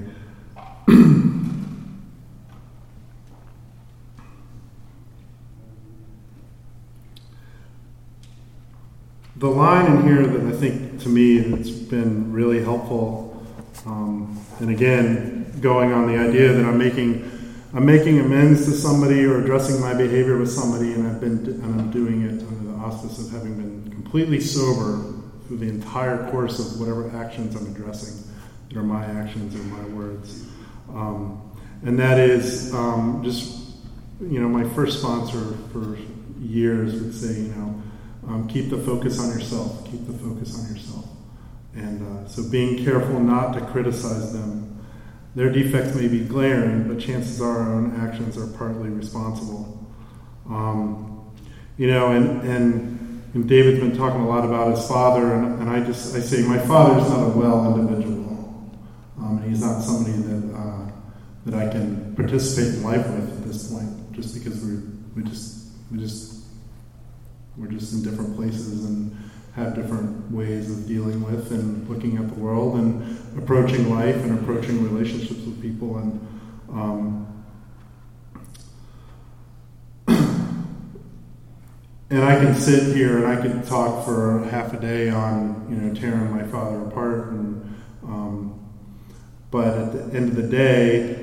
The line in here that I think, to me, that's been really helpful, and again, going on the idea that I'm making amends to somebody or addressing my behavior with somebody, and I'm doing it under the auspice of having been completely sober through the entire course of whatever actions I'm addressing, that are my actions or my words, and that is my first sponsor for years would say, keep the focus on yourself. Keep the focus on yourself. And so being careful not to criticize them. Their defects may be glaring, but chances are our own actions are partly responsible. And David's been talking a lot about his father, and I say my father's not a well individual. He's not somebody that I can participate in life with at this point, just because we're just in different places and have different ways of dealing with and looking at the world and approaching life and approaching relationships with people. And I can sit here and I could talk for half a day on tearing my father apart, but at the end of the day,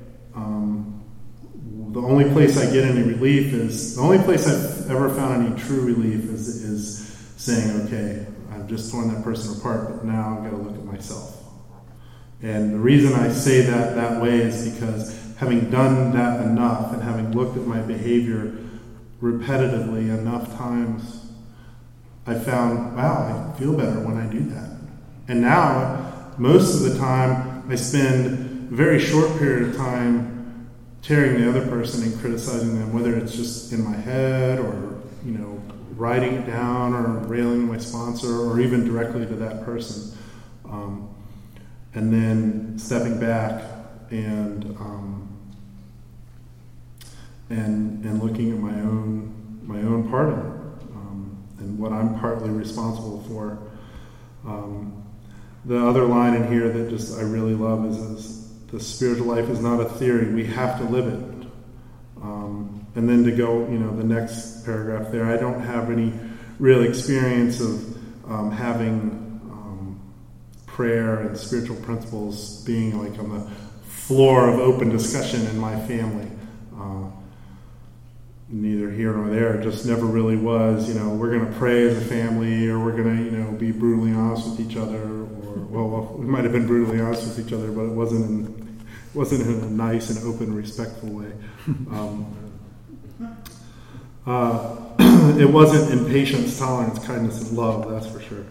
the only place I get any relief is, the only place I've ever found any true relief is saying, okay, I've just torn that person apart, but now I've got to look at myself. And the reason I say that way is because having done that enough and having looked at my behavior repetitively enough times, I found, wow, I feel better when I do that. And now, most of the time, I spend a very short period of time tearing the other person and criticizing them, whether it's just in my head or, writing it down or railing my sponsor or even directly to that person. And then stepping back and looking at my own part of it, and what I'm partly responsible for. The other line in here that I really love is the spiritual life is not a theory. We have to live it. And then to go, the next paragraph there, I don't have any real experience of having prayer and spiritual principles being like on the floor of open discussion in my family. Neither here nor there. It just never really was, we're going to pray as a family, or we're going to, be brutally honest with each other, or, we might have been brutally honest with each other, but it wasn't in a nice and open, respectful way. It wasn't in patience, tolerance, kindness, and love, that's for sure.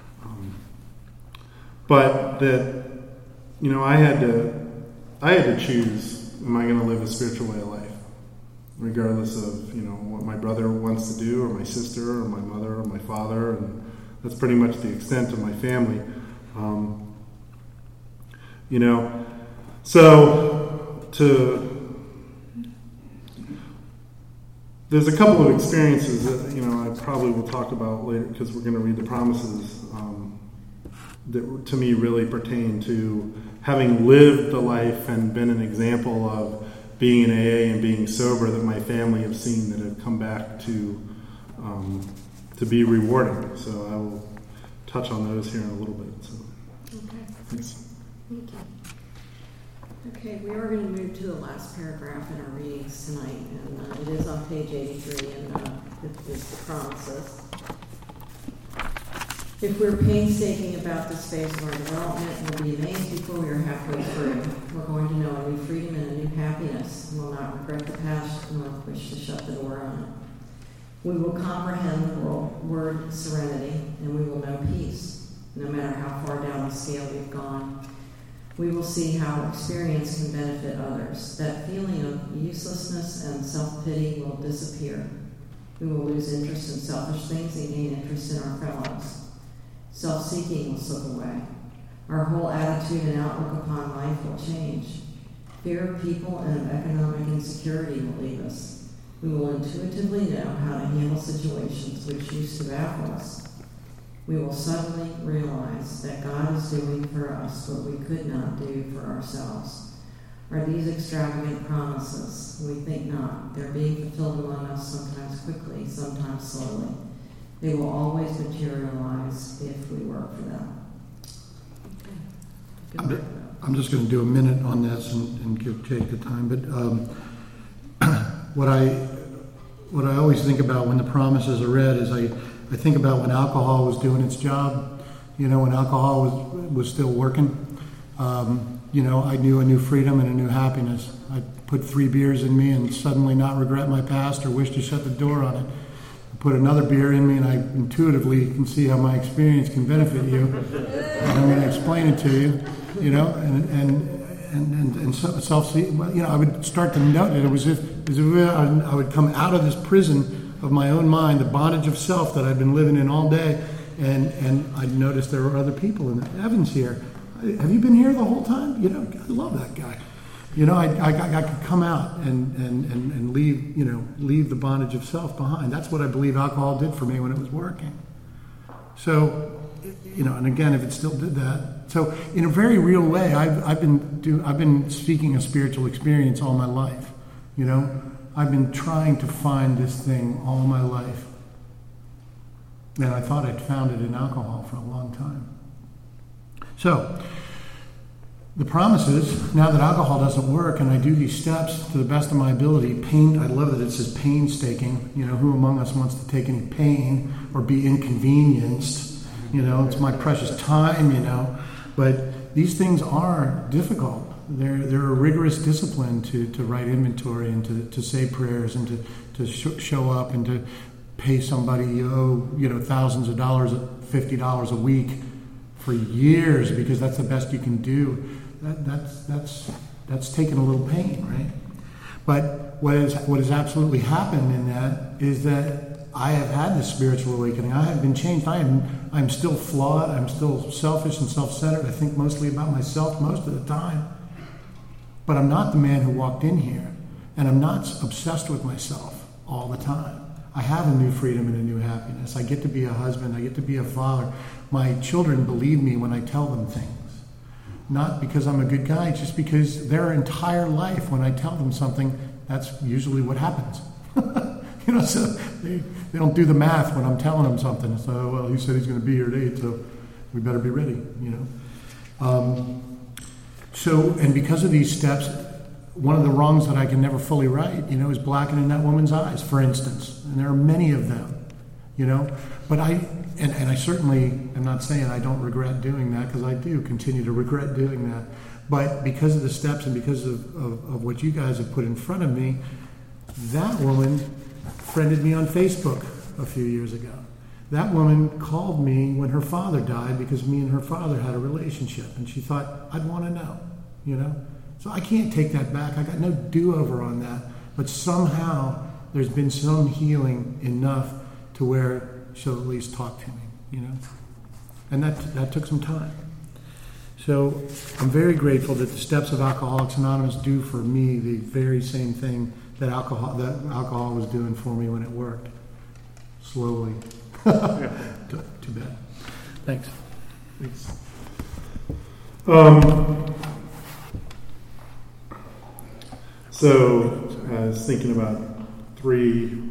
But that, I had to choose, am I going to live a spiritual way of life? Regardless of, what my brother wants to do, or my sister, or my mother, or my father, and that's pretty much the extent of my family. There's a couple of experiences that, I probably will talk about later, because we're going to read the promises, that to me really pertain to having lived the life and been an example of being in AA and being sober that my family have seen, that have come back to be rewarding. So I will touch on those here in a little bit. So. Okay. Thanks. Thank you. Okay, we are going to move to the last paragraph in our readings tonight, and it is on page 83, and it is the promises. If we're painstaking about this phase of our development, we'll be amazed before we are halfway through. We're going to know a new freedom and a new happiness, and will not regret the past nor wish to shut the door on it. We will comprehend the word serenity, and we will know peace, no matter how far down the scale we've gone. We will see how experience can benefit others. That feeling of uselessness and self-pity will disappear. We will lose interest in selfish things and gain interest in our fellows. Self-seeking will slip away. Our whole attitude and outlook upon life will change. Fear of people and of economic insecurity will leave us. We will intuitively know how to handle situations which used to baffle us. We will suddenly realize that God is doing for us what we could not do for ourselves. Are these extravagant promises? We think not. They're being fulfilled among us sometimes quickly, sometimes slowly. They will always materialize if we work for them. Okay. I'm just going to do a minute on this and give Jake the time. But what I always think about when the promises are read is I think about when alcohol was doing its job, when alcohol was still working. I knew a new freedom and a new happiness. I put 3 beers in me and suddenly not regret my past or wish to shut the door on it. I put another beer in me and I intuitively can see how my experience can benefit you. And I'm going to explain it to you, and self. I would start to note it as if I would come out of this prison of my own mind, the bondage of self that I'd been living in all day, and I'd noticed there were other people in it. Evan's here. Have you been here the whole time? I love that guy. I could come out and leave the bondage of self behind. That's what I believe alcohol did for me when it was working. So, and again, if it still did that. So, in a very real way, I've been speaking a spiritual experience all my life. I've been trying to find this thing all my life. And I thought I'd found it in alcohol for a long time. So, the promises, now that alcohol doesn't work and I do these steps to the best of my ability, I love that it says painstaking. Who among us wants to take any pain or be inconvenienced? It's my precious time, But these things are difficult. They're a rigorous discipline to write inventory and to say prayers and to show up and to pay somebody thousands of dollars, $50 a week for years because that's the best you can do. That's taking a little pain, right? But what has absolutely happened in that is that I have had this spiritual awakening. I have been changed. I'm still flawed. I'm still selfish and self-centered. I think mostly about myself most of the time. But I'm not the man who walked in here, and I'm not obsessed with myself all the time. I have a new freedom and a new happiness. I get to be a husband. I get to be a father. My children believe me when I tell them things. Not because I'm a good guy, just because their entire life, when I tell them something, that's usually what happens. So they don't do the math when I'm telling them something. So, well, he said he's going to be here at 8, so we better be ready, And because of these steps, one of the wrongs that I can never fully right, is blackening that woman's eyes, for instance. And there are many of them, But I certainly am not saying I don't regret doing that, because I do continue to regret doing that. But because of the steps and because of what you guys have put in front of me, that woman friended me on Facebook a few years ago. That woman called me when her father died because me and her father had a relationship, and she thought, I'd want to know, So I can't take that back. I got no do-over on that. But somehow there's been some healing enough to where she'll at least talk to me, And that took some time. So I'm very grateful that the steps of Alcoholics Anonymous do for me the very same thing that alcohol was doing for me when it worked. Slowly. Too bad. Thanks. So I was thinking about 3,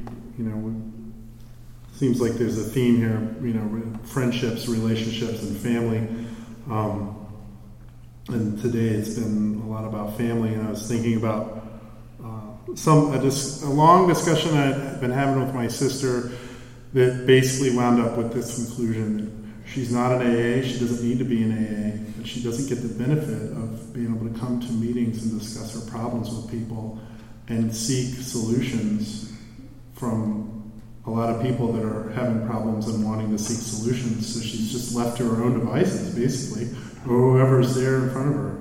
seems like there's a theme here, friendships, relationships, and family. and today it's been a lot about family. And I was thinking about a long discussion I'd been having with my sister that basically wound up with this conclusion that she's not an AA, she doesn't need to be an AA, but she doesn't get the benefit of being able to come to meetings and discuss her problems with people and seek solutions from a lot of people that are having problems and wanting to seek solutions. So she's just left to her own devices, basically, or whoever's there in front of her.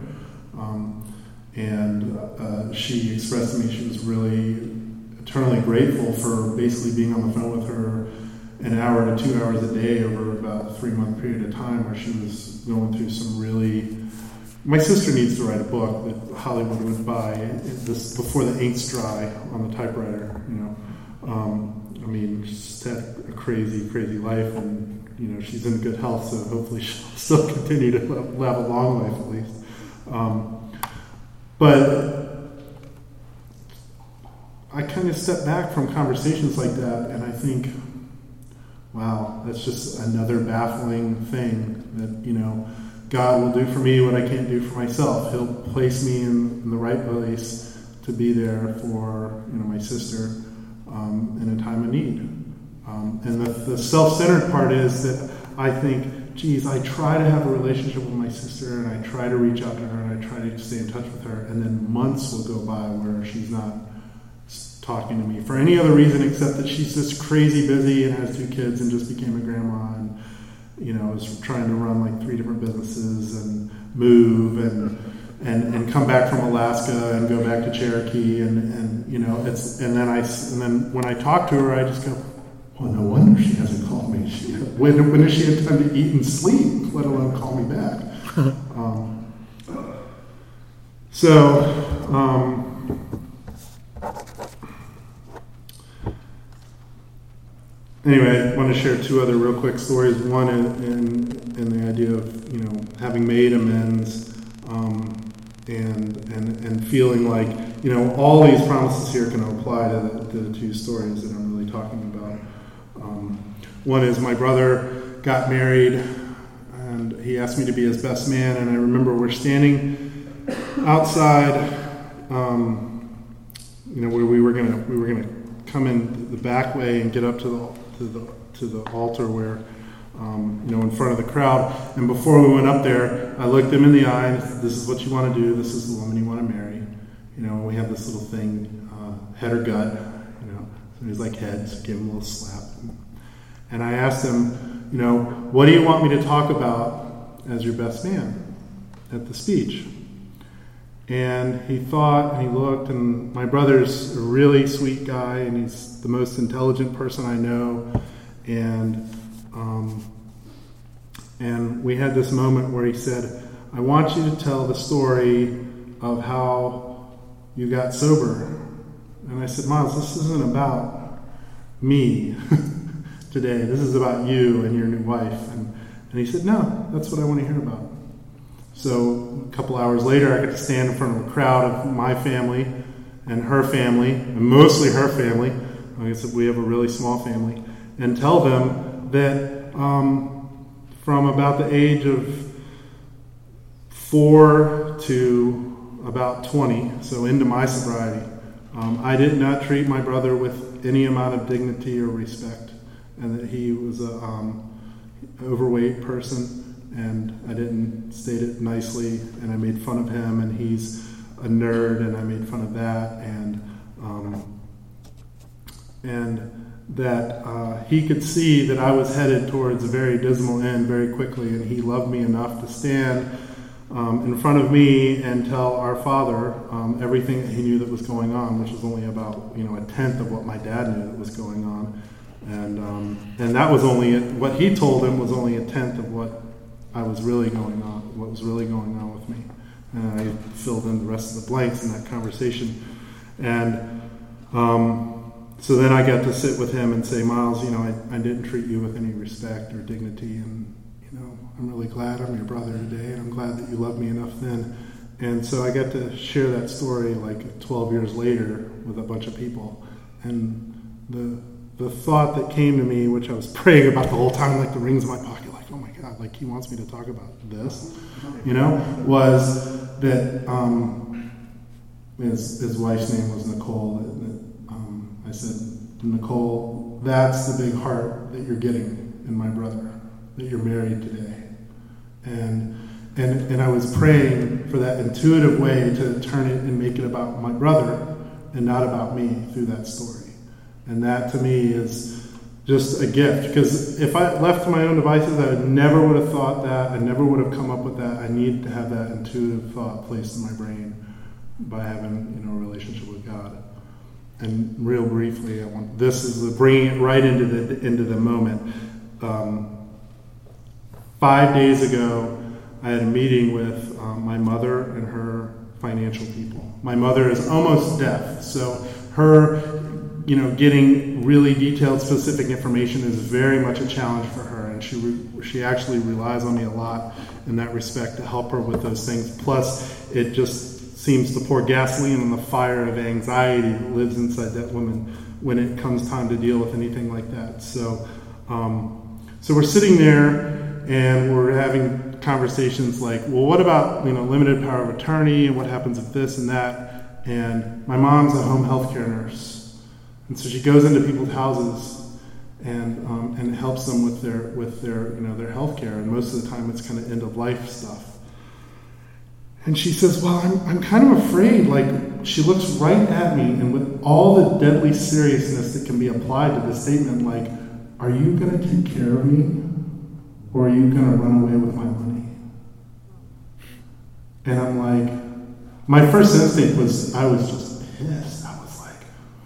She expressed to me she was really eternally grateful for basically being on the phone with her an hour to 2 hours a day over about a 3-month period of time, where she was going through some really... My sister needs to write a book that Hollywood would buy this before the ink's dry on the typewriter. She's had a crazy, crazy life, and she's in good health, so hopefully she'll still continue to have a long life at least. But I kind of step back from conversations like that, and I think, wow, that's just another baffling thing that, God will do for me what I can't do for myself. He'll place me in the right place to be there for, my sister in a time of need. And the self-centered part is that I think, geez, I try to have a relationship with my sister, and I try to reach out to her, and I try to stay in touch with her, and then months will go by where she's not talking to me for any other reason except that she's just crazy busy and has 2 kids and just became a grandma, and is trying to run like 3 different businesses and move and come back from Alaska and go back to Cherokee, and then when I talk to her, I just go, well, no wonder she hasn't called me. When does she have time to eat and sleep, let alone call me back? Anyway, I want to share 2 other real quick stories. One in the idea of having made amends, and feeling like all these promises here can apply to the 2 stories that I'm really talking about. One is my brother got married, and he asked me to be his best man. And I remember we're standing outside, where we were gonna come in the back way and get up to the altar where, in front of the crowd. And before we went up there, I looked him in the eye and said, "This is what you want to do. This is the woman you want to marry." And we have this little thing, head or gut. So he was like head, so give him a little slap. And I asked him, what do you want me to talk about as your best man at the speech? And he thought, and he looked, and my brother's a really sweet guy, and he's the most intelligent person I know. And we had this moment where he said, "I want you to tell the story of how you got sober." And I said, "Miles, this isn't about me today. This is about you and your new wife." And he said, "No, that's what I want to hear about." So a couple hours later, I got to stand in front of a crowd of my family and her family, and mostly her family. Like I said, we have a really small family, and tell them that from about the age of 4 to about 20, so into my sobriety, I did not treat my brother with any amount of dignity or respect, and that he was a overweight person. And I didn't state it nicely, and I made fun of him, and he's a nerd, and I made fun of that, and that he could see that I was headed towards a very dismal end very quickly, and he loved me enough to stand in front of me and tell our father everything that he knew that was going on, which was only about a tenth of what my dad knew that was going on, and that was only what he told him was only a tenth of what was really going on with me. And I filled in the rest of the blanks in that conversation. And so then I got to sit with him and say, "Miles, I didn't treat you with any respect or dignity, and I'm really glad I'm your brother today, and I'm glad that you loved me enough then." And so I got to share that story like 12 years later with a bunch of people. And the the thought that came to me, which I was praying about the whole time, like the rings in my pocket, like, oh my God, like he wants me to talk about this, was that his wife's name was Nicole. I said, Nicole, that's the big heart that you're getting in my brother, that you're married today. And I was praying for that intuitive way to turn it and make it about my brother and not about me through that story. And that to me is just a gift, because if I left to my own devices, I never would have thought that. I never would have come up with that. I need to have that intuitive thought placed in my brain by having a relationship with God. And real briefly, this is bringing it right into the moment. 5 days ago, I had a meeting with my mother and her financial people. My mother is almost deaf, so her, getting really detailed, specific information is very much a challenge for her, and she actually relies on me a lot in that respect to help her with those things. Plus, it just seems to pour gasoline on the fire of anxiety that lives inside that woman when it comes time to deal with anything like that. So we're sitting there and we're having conversations like, well, what about limited power of attorney, and what happens if this and that? And my mom's a home health care nurse, and so she goes into people's houses and helps them with their health care, and most of the time it's kind of end of life stuff. And she says, well, I'm kind of afraid. Like, she looks right at me, and with all the deadly seriousness that can be applied to this statement, like, are you going to take care of me, or are you going to run away with my money? And I'm like, my first instinct was, I was just pissed. I was like,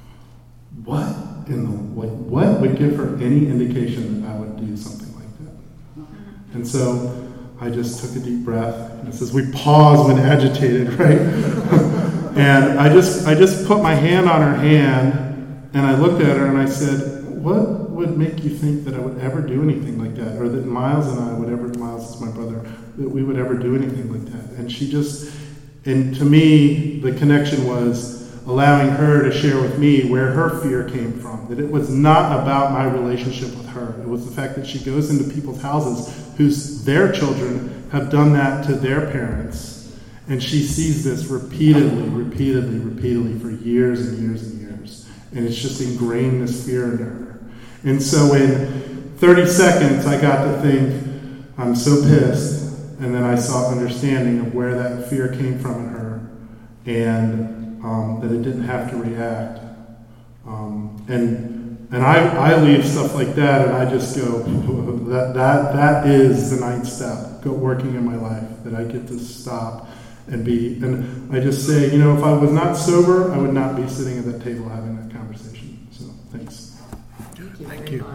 what would give her any indication that I would do something like that? And so I just took a deep breath, and it says we pause when agitated, right? And I just put my hand on her hand, and I looked at her and I said, what would make you think that I would ever do anything like that, or that Miles and I would ever, Miles is my brother, that we would ever do anything like that? And and to me, the connection was allowing her to share with me where her fear came from, that it was not about my relationship with her. It was the fact that she goes into people's houses their children have done that to their parents, and she sees this repeatedly for years and years and years, and it's just ingrained this fear into her. And so in 30 seconds, I got to think, I'm so pissed, and then I saw understanding of where that fear came from in her, and that it didn't have to react. And I leave stuff like that, and I just go, that is the ninth step, working in my life, that I get to stop and be. And I just say, if I was not sober, I would not be sitting at that table having that conversation. So thanks. Thank you.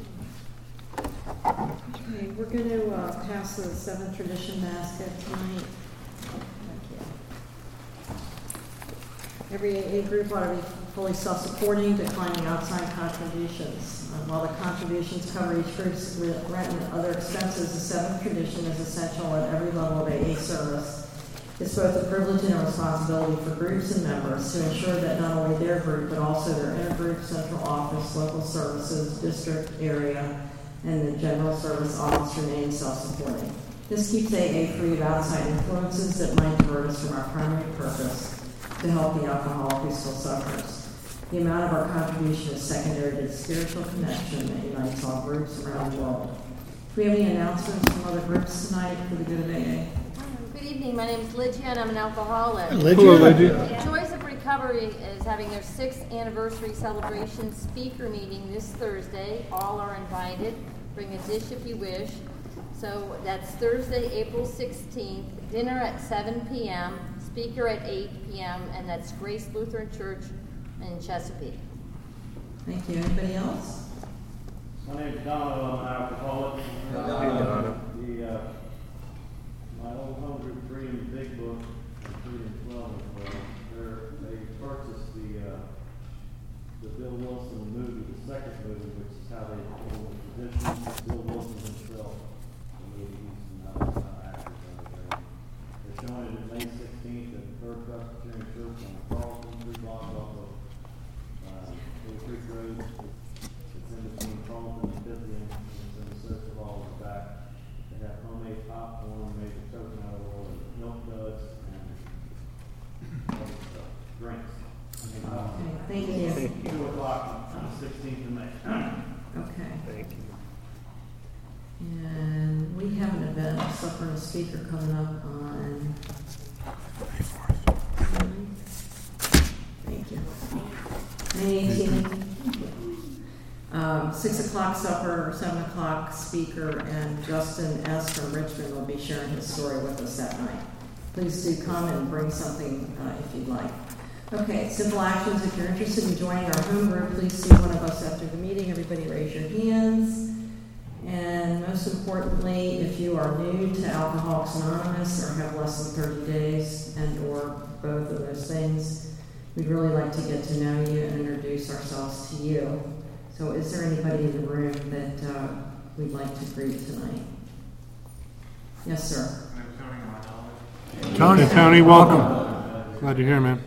Okay, we're going to pass the seventh tradition basket tonight. Every AA group ought to be fully self-supporting, declining outside contributions. While the contributions cover each group's rent and other expenses, the seventh tradition is essential at every level of AA service. It's both a privilege and a responsibility for groups and members to ensure that not only their group, but also their intergroup, central office, local services, district, area, and the general service office remain self-supporting. This keeps AA free of outside influences that might divert us from our primary purpose, to help the alcoholic who still suffers. The amount of our contribution is secondary to the spiritual connection that unites all groups around the world. Do we have any announcements from other groups tonight for the good of AA? Good evening. My name is Lydia, and I'm an alcoholic. Hello, Lydia. Joys of Recovery is having their 6th anniversary celebration speaker meeting this Thursday. All are invited. Bring a dish if you wish. So that's Thursday, April 16th. Dinner at 7 p.m., speaker at 8 p.m., and that's Grace Lutheran Church in Chesapeake. Thank you. Anybody else? My name is Dono. I'm an alcoholic. My old home group, Freedom Big Book, and Freedom 12 as well. They purchased the Bill Wilson movie, the second movie, which is how they pulled the tradition. Bill Wilson himself, the movie, he's not actors over there. They're showing it May 16th at the Third Presbyterian Church on Carlton, 3 blocks off of Creek Road. in between Fulton and Pythian, and it's in the circle hall in the back. They have homemade popcorn made with coconut oil, and milk duds, and other stuff, drinks. Okay, thank you. 2 o'clock on the 16th of May. Okay. Thank you. And we have an event, a supper and a speaker coming up on. Thank you. May 18th. 6 o'clock supper, 7 o'clock speaker, and Justin S. from Richmond will be sharing his story with us that night. Please do come and bring something if you'd like. Okay, simple actions. If you're interested in joining our home group, please see one of us after the meeting. Everybody raise your hands. And most importantly, if you are new to Alcoholics Anonymous or have less than 30 days and or both of those things, we'd really like to get to know you and introduce ourselves to you. So is there anybody in the room that we'd like to greet tonight? Yes, sir. Tony, welcome. Glad you're here, man.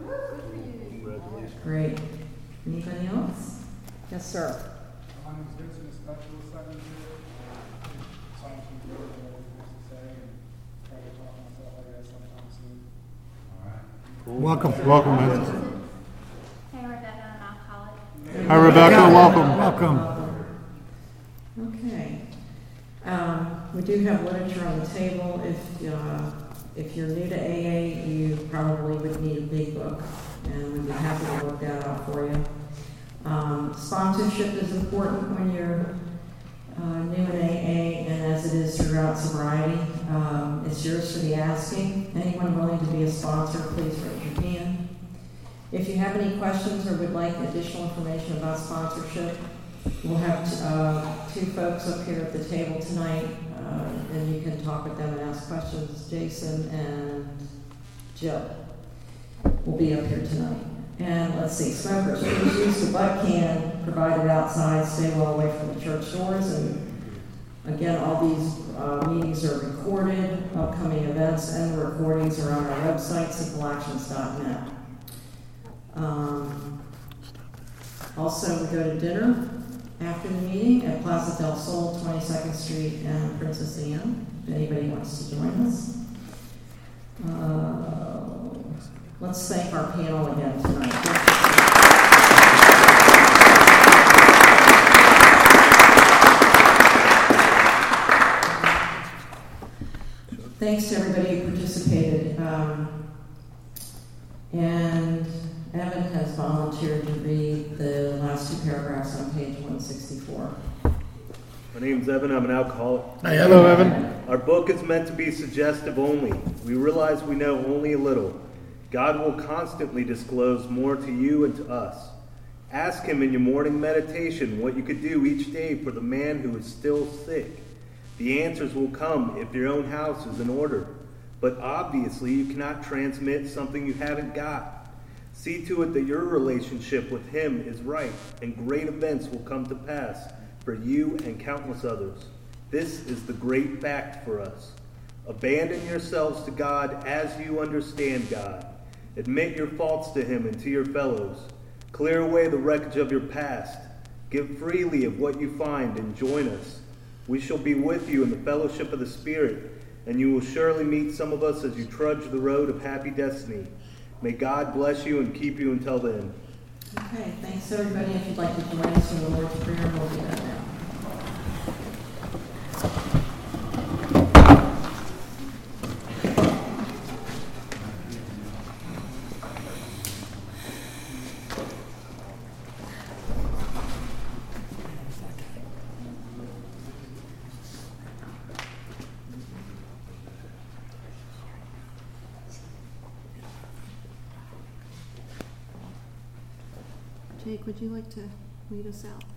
Great. Anybody else? Yes, sir. My name is Vincent, a specialist secretary. Sign some good to say and try to talk myself, I guess, sometime soon. Welcome, man. Hey, Rebecca, I'm alcoholic. Hi, Rebecca. Welcome. Okay. We do have literature on the table. If you're new to AA, you probably would need a big book, and we'd be happy to work that out for you. Sponsorship is important when you're new in AA, and as it is throughout sobriety. It's yours for the asking. Anyone willing to be a sponsor, please raise your hand. If you have any questions or would like additional information about sponsorship, we'll have 2 folks up here at the table tonight, and you can talk with them and ask questions. Jason and Jill will be up here tonight. And let's see, smokers, please use the butt can provided outside. Stay well away from the church doors. And again, all these meetings are recorded. Upcoming events and the recordings are on our website, simpleactions.net. Also, we go to dinner after the meeting at Plaza del Sol, 22nd Street and Princess Anne, if anybody wants to join us. Let's thank our panel again tonight. Thanks to everybody who participated. And Evan has volunteered to read the last 2 paragraphs on page 164. My name's Evan. I'm an alcoholic. Hi, hello, Evan. Our book is meant to be suggestive only. We realize we know only a little. God will constantly disclose more to you and to us. Ask Him in your morning meditation what you could do each day for the man who is still sick. The answers will come if your own house is in order. But obviously you cannot transmit something you haven't got. See to it that your relationship with Him is right, and great events will come to pass for you and countless others. This is the great fact for us. Abandon yourselves to God as you understand God. Admit your faults to Him and to your fellows. Clear away the wreckage of your past. Give freely of what you find and join us. We shall be with you in the fellowship of the Spirit, and you will surely meet some of us as you trudge the road of happy destiny. May God bless you and keep you until then. Okay, thanks everybody. If you'd like to join us in the Lord's Prayer, we'll do that now. Jake, would you like to lead us out?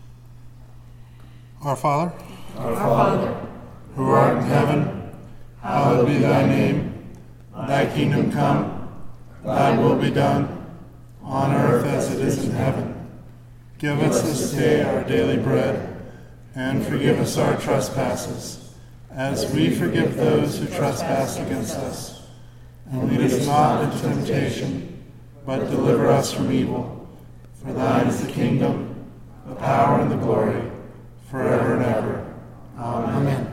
Our Father, Our Father, who art in heaven, hallowed be thy name. Thy kingdom come, thy will be done, on earth as it is in heaven. Give us this day our daily bread, and forgive us our trespasses, as we forgive those who trespass against us. And lead us not into temptation, but deliver us from evil. For thine is the kingdom, the power and the glory, forever and ever. Amen.